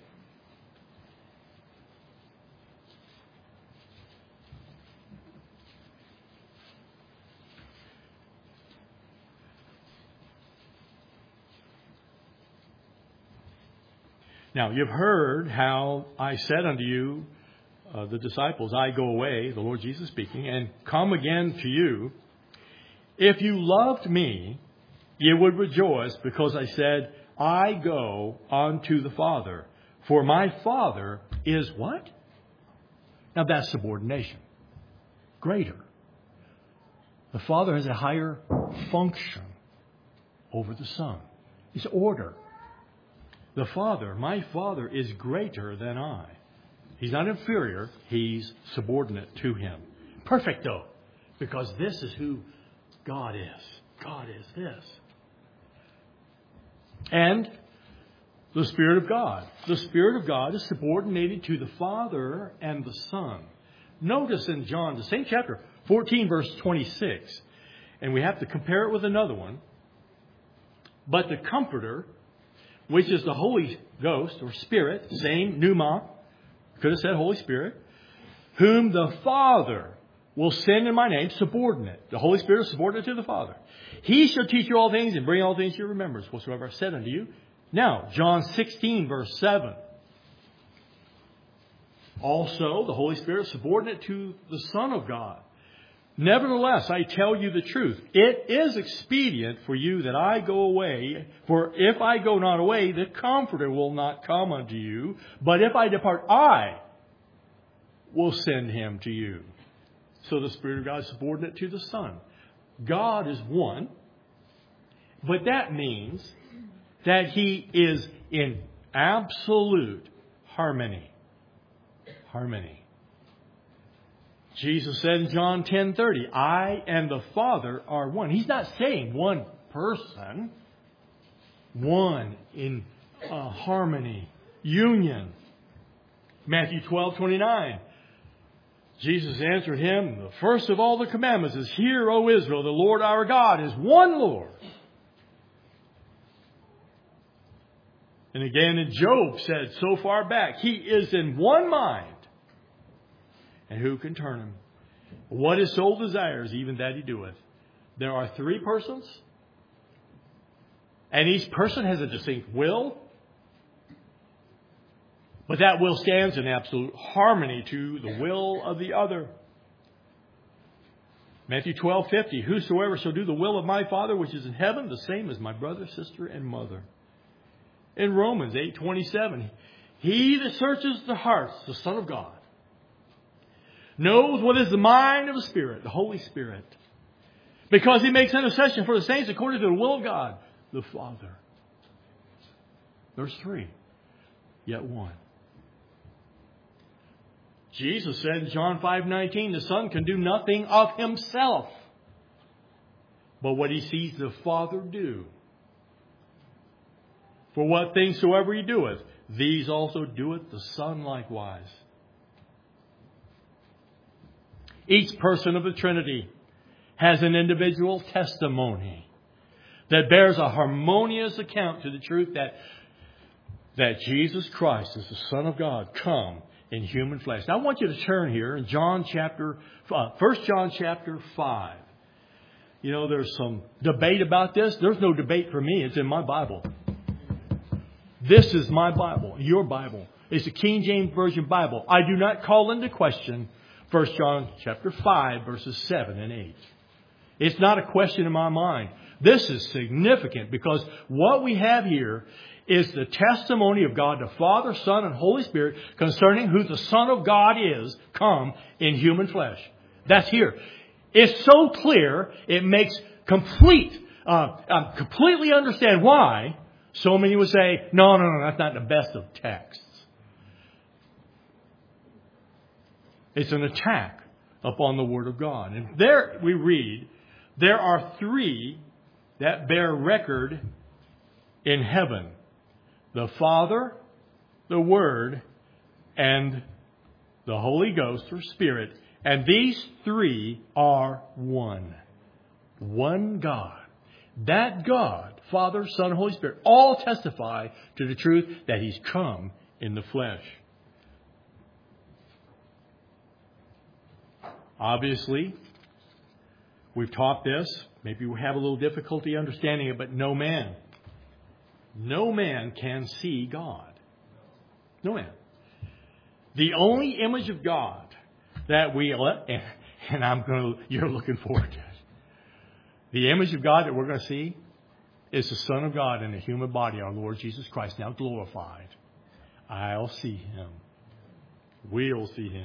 Now, you've heard how I said unto you, the disciples, I go away, the Lord Jesus speaking, and come again to you. If you loved me, you would rejoice, because I said, I go unto the Father. For my Father is what? Now that's subordination. Greater. The Father has a higher function over the Son. It's order. The Father, my Father, is greater than I. He's not inferior. He's subordinate to Him. Perfecto. Because this is who God is. God is this. And the Spirit of God. The Spirit of God is subordinated to the Father and the Son. Notice in John, the same chapter, 14, verse 26. And we have to compare it with another one. But the Comforter, which is the Holy Ghost or Spirit, same pneuma, could have said Holy Spirit, whom the Father will send in my name, subordinate. The Holy Spirit is subordinate to the Father. He shall teach you all things and bring all things to your remembrance, whatsoever I said unto you. Now, John 16, verse 7. Also, the Holy Spirit is subordinate to the Son of God. Nevertheless, I tell you the truth. It is expedient for you that I go away. For if I go not away, the Comforter will not come unto you. But if I depart, I will send him to you. So the Spirit of God is subordinate to the Son. God is one. But that means that He is in absolute harmony. Harmony. Jesus said in John 10:30, I and the Father are one. He's not saying one person. One in harmony, union. Matthew 12:29. Jesus answered him, the first of all the commandments is, Hear, O Israel, the Lord our God is one Lord. And again, in Job said so far back, He is in one mind. And who can turn him? What his soul desires, even that he doeth. There are three persons. And each person has a distinct will. But that will stands in absolute harmony to the will of the other. Matthew 12:50. Whosoever shall do the will of my Father which is in heaven, the same as my brother, sister, and mother. In Romans 8:27. He that searches the hearts, the Son of God, knows what is the mind of the Spirit, the Holy Spirit. Because He makes intercession for the saints according to the will of God, the Father. There's three, yet one. Jesus said in John 5:19, the Son can do nothing of Himself, but what He sees the Father do. For what things soever He doeth, these also doeth the Son likewise. Each person of the Trinity has an individual testimony that bears a harmonious account to the truth that Jesus Christ is the Son of God come in human flesh. Now I want you to turn here in 1 John chapter 5. You know, there's some debate about this. There's no debate for me. It's in my Bible. This is my Bible, your Bible. It's the King James Version Bible. I do not call into question 1 John chapter 5, verses 7 and 8. It's not a question in my mind. This is significant because what we have here is the testimony of God the Father, Son, and Holy Spirit concerning who the Son of God is come in human flesh. That's here. It's so clear, it makes completely understand why So many would say, no, that's not the best of texts. It's an attack upon the Word of God. And there we read, there are three that bear record in heaven. The Father, the Word, and the Holy Ghost or Spirit. And these three are one. One God. That God, Father, Son, and Holy Spirit, all testify to the truth that He's come in the flesh. Obviously, we've taught this. Maybe we have a little difficulty understanding it, but no man can see God. No man. The only image of God that we, and you're looking forward to it. The image of God that we're going to see is the Son of God in a human body, our Lord Jesus Christ, now glorified. I'll see Him. We'll see Him.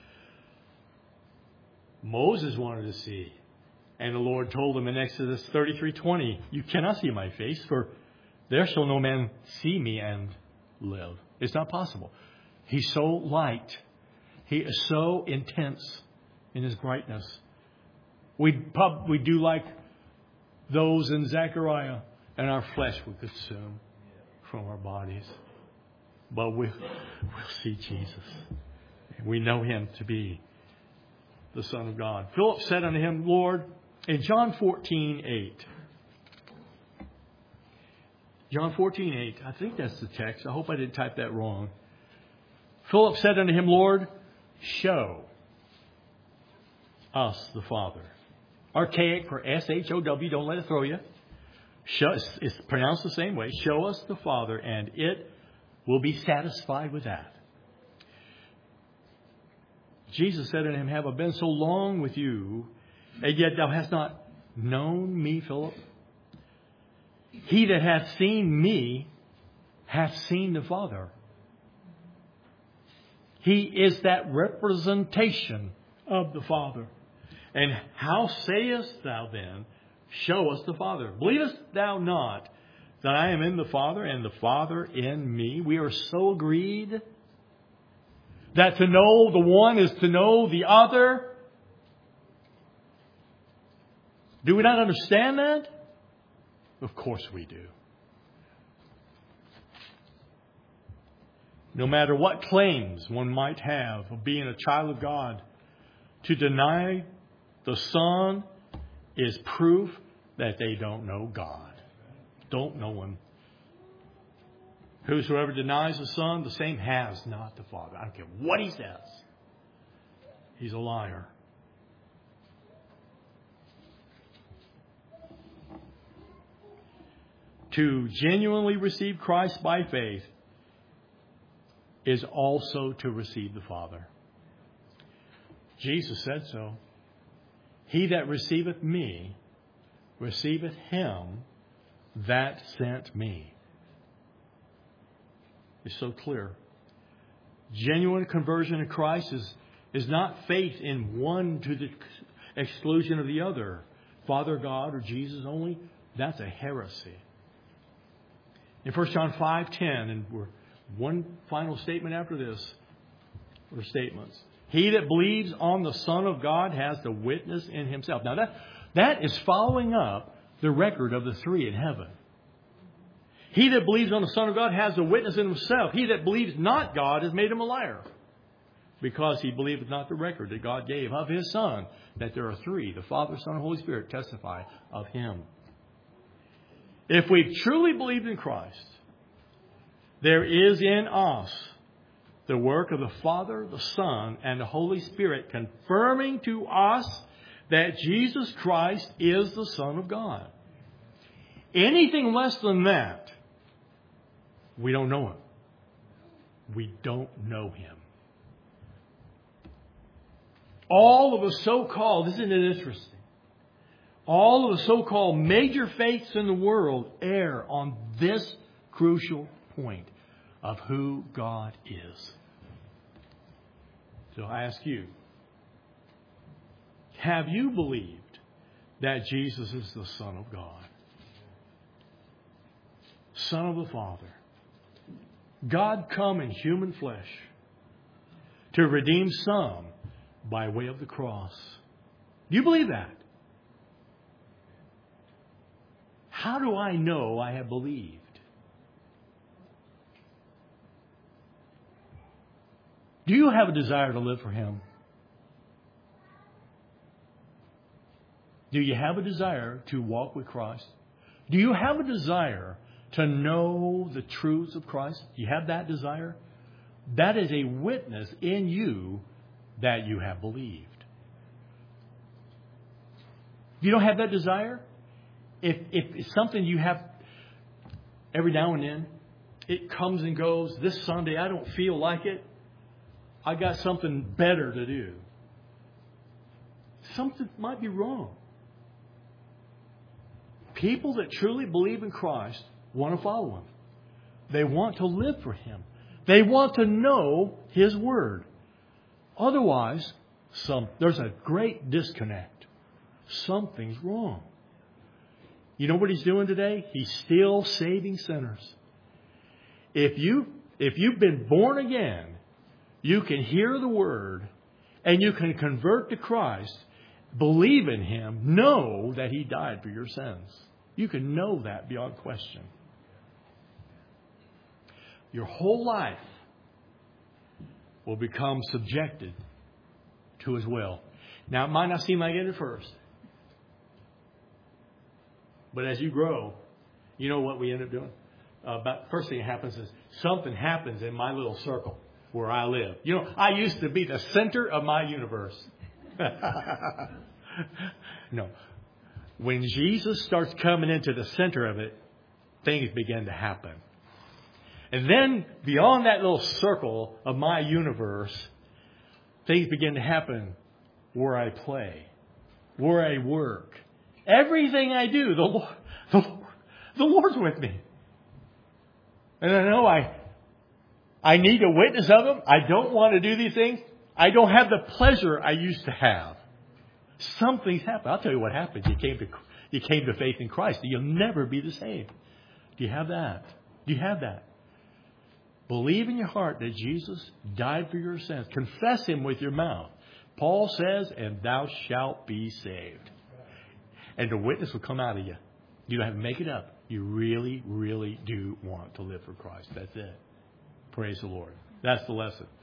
Moses wanted to see. And the Lord told him in Exodus 33:20, you cannot see my face, for there shall no man see me and live. It's not possible. He's so light. He is so intense in His brightness. We do like those in Zechariah, and our flesh will consume from our bodies. But we'll see Jesus. We know Him to be the Son of God. Philip said unto Him, Lord, in John 14:8. John 14:8. I think that's the text. I hope I didn't type that wrong. Philip said unto Him, Lord, show us the Father. Archaic for S-H-O-W. Don't let it throw you. It's pronounced the same way. Show us the Father, and it will be satisfied with that. Jesus said unto him, have I been so long with you, and yet thou hast not known me, Philip? He that hath seen me hath seen the Father. He is that representation of the Father. And how sayest thou then, show us the Father? Believest thou not that I am in the Father and the Father in me? We are so agreed that to know the one is to know the other. Do we not understand that? Of course we do. No matter what claims one might have of being a child of God, to deny the Son is proof that they don't know God. Don't know Him. Whosoever denies the Son, the same has not the Father. I don't care what he says. He's a liar. To genuinely receive Christ by faith is also to receive the Father. Jesus said so. He that receiveth me, receiveth Him that sent me. It's so clear. Genuine conversion to Christ is not faith in one to the exclusion of the other. Father God or Jesus only, that's a heresy. In 1 John 5:10, and we're one final statement after this, or statements. He that believes on the Son of God has the witness in himself. Now that is following up the record of the three in heaven. He that believes on the Son of God has the witness in himself. He that believes not God has made him a liar, because he believeth not the record that God gave of His Son, that there are three, the Father, Son, and Holy Spirit, testify of Him. If we've truly believed in Christ, there is in us the work of the Father, the Son, and the Holy Spirit confirming to us that Jesus Christ is the Son of God. Anything less than that, we don't know Him. We don't know Him. All of the so-called, isn't it interesting? All of the so-called major faiths in the world err on this crucial point of who God is. So I ask you, have you believed that Jesus is the Son of God? Son of the Father. God come in human flesh to redeem some by way of the cross. Do you believe that? How do I know I have believed? Do you have a desire to live for Him? Do you have a desire to walk with Christ? Do you have a desire to know the truths of Christ? Do you have that desire? That is a witness in you that you have believed. If you don't have that desire, if it's something you have every now and then, it comes and goes. This Sunday, I don't feel like it. I got something better to do. Something might be wrong. People that truly believe in Christ want to follow Him. They want to live for Him. They want to know His Word. Otherwise, there's a great disconnect. Something's wrong. You know what He's doing today? He's still saving sinners. If you've been born again, you can hear the Word and you can convert to Christ, believe in Him, know that He died for your sins. You can know that beyond question. Your whole life will become subjected to His will. Now, it might not seem like it at first. But as you grow, you know what we end up doing? First thing that happens is something happens in my little circle where I live. You know, I used to be the center of my universe. No. When Jesus starts coming into the center of it, things begin to happen. And then beyond that little circle of my universe, things begin to happen where I play, where I work. Everything I do, the Lord's with me. And I know I need a witness of Him. I don't want to do these things. I don't have the pleasure I used to have. Something's happened. I'll tell you what happened. You came to faith in Christ. You'll never be the same. Do you have that? Do you have that? Believe in your heart that Jesus died for your sins. Confess Him with your mouth. Paul says, and thou shalt be saved. And the witness will come out of you. You don't have to make it up. You really, really do want to live for Christ. That's it. Praise the Lord. That's the lesson.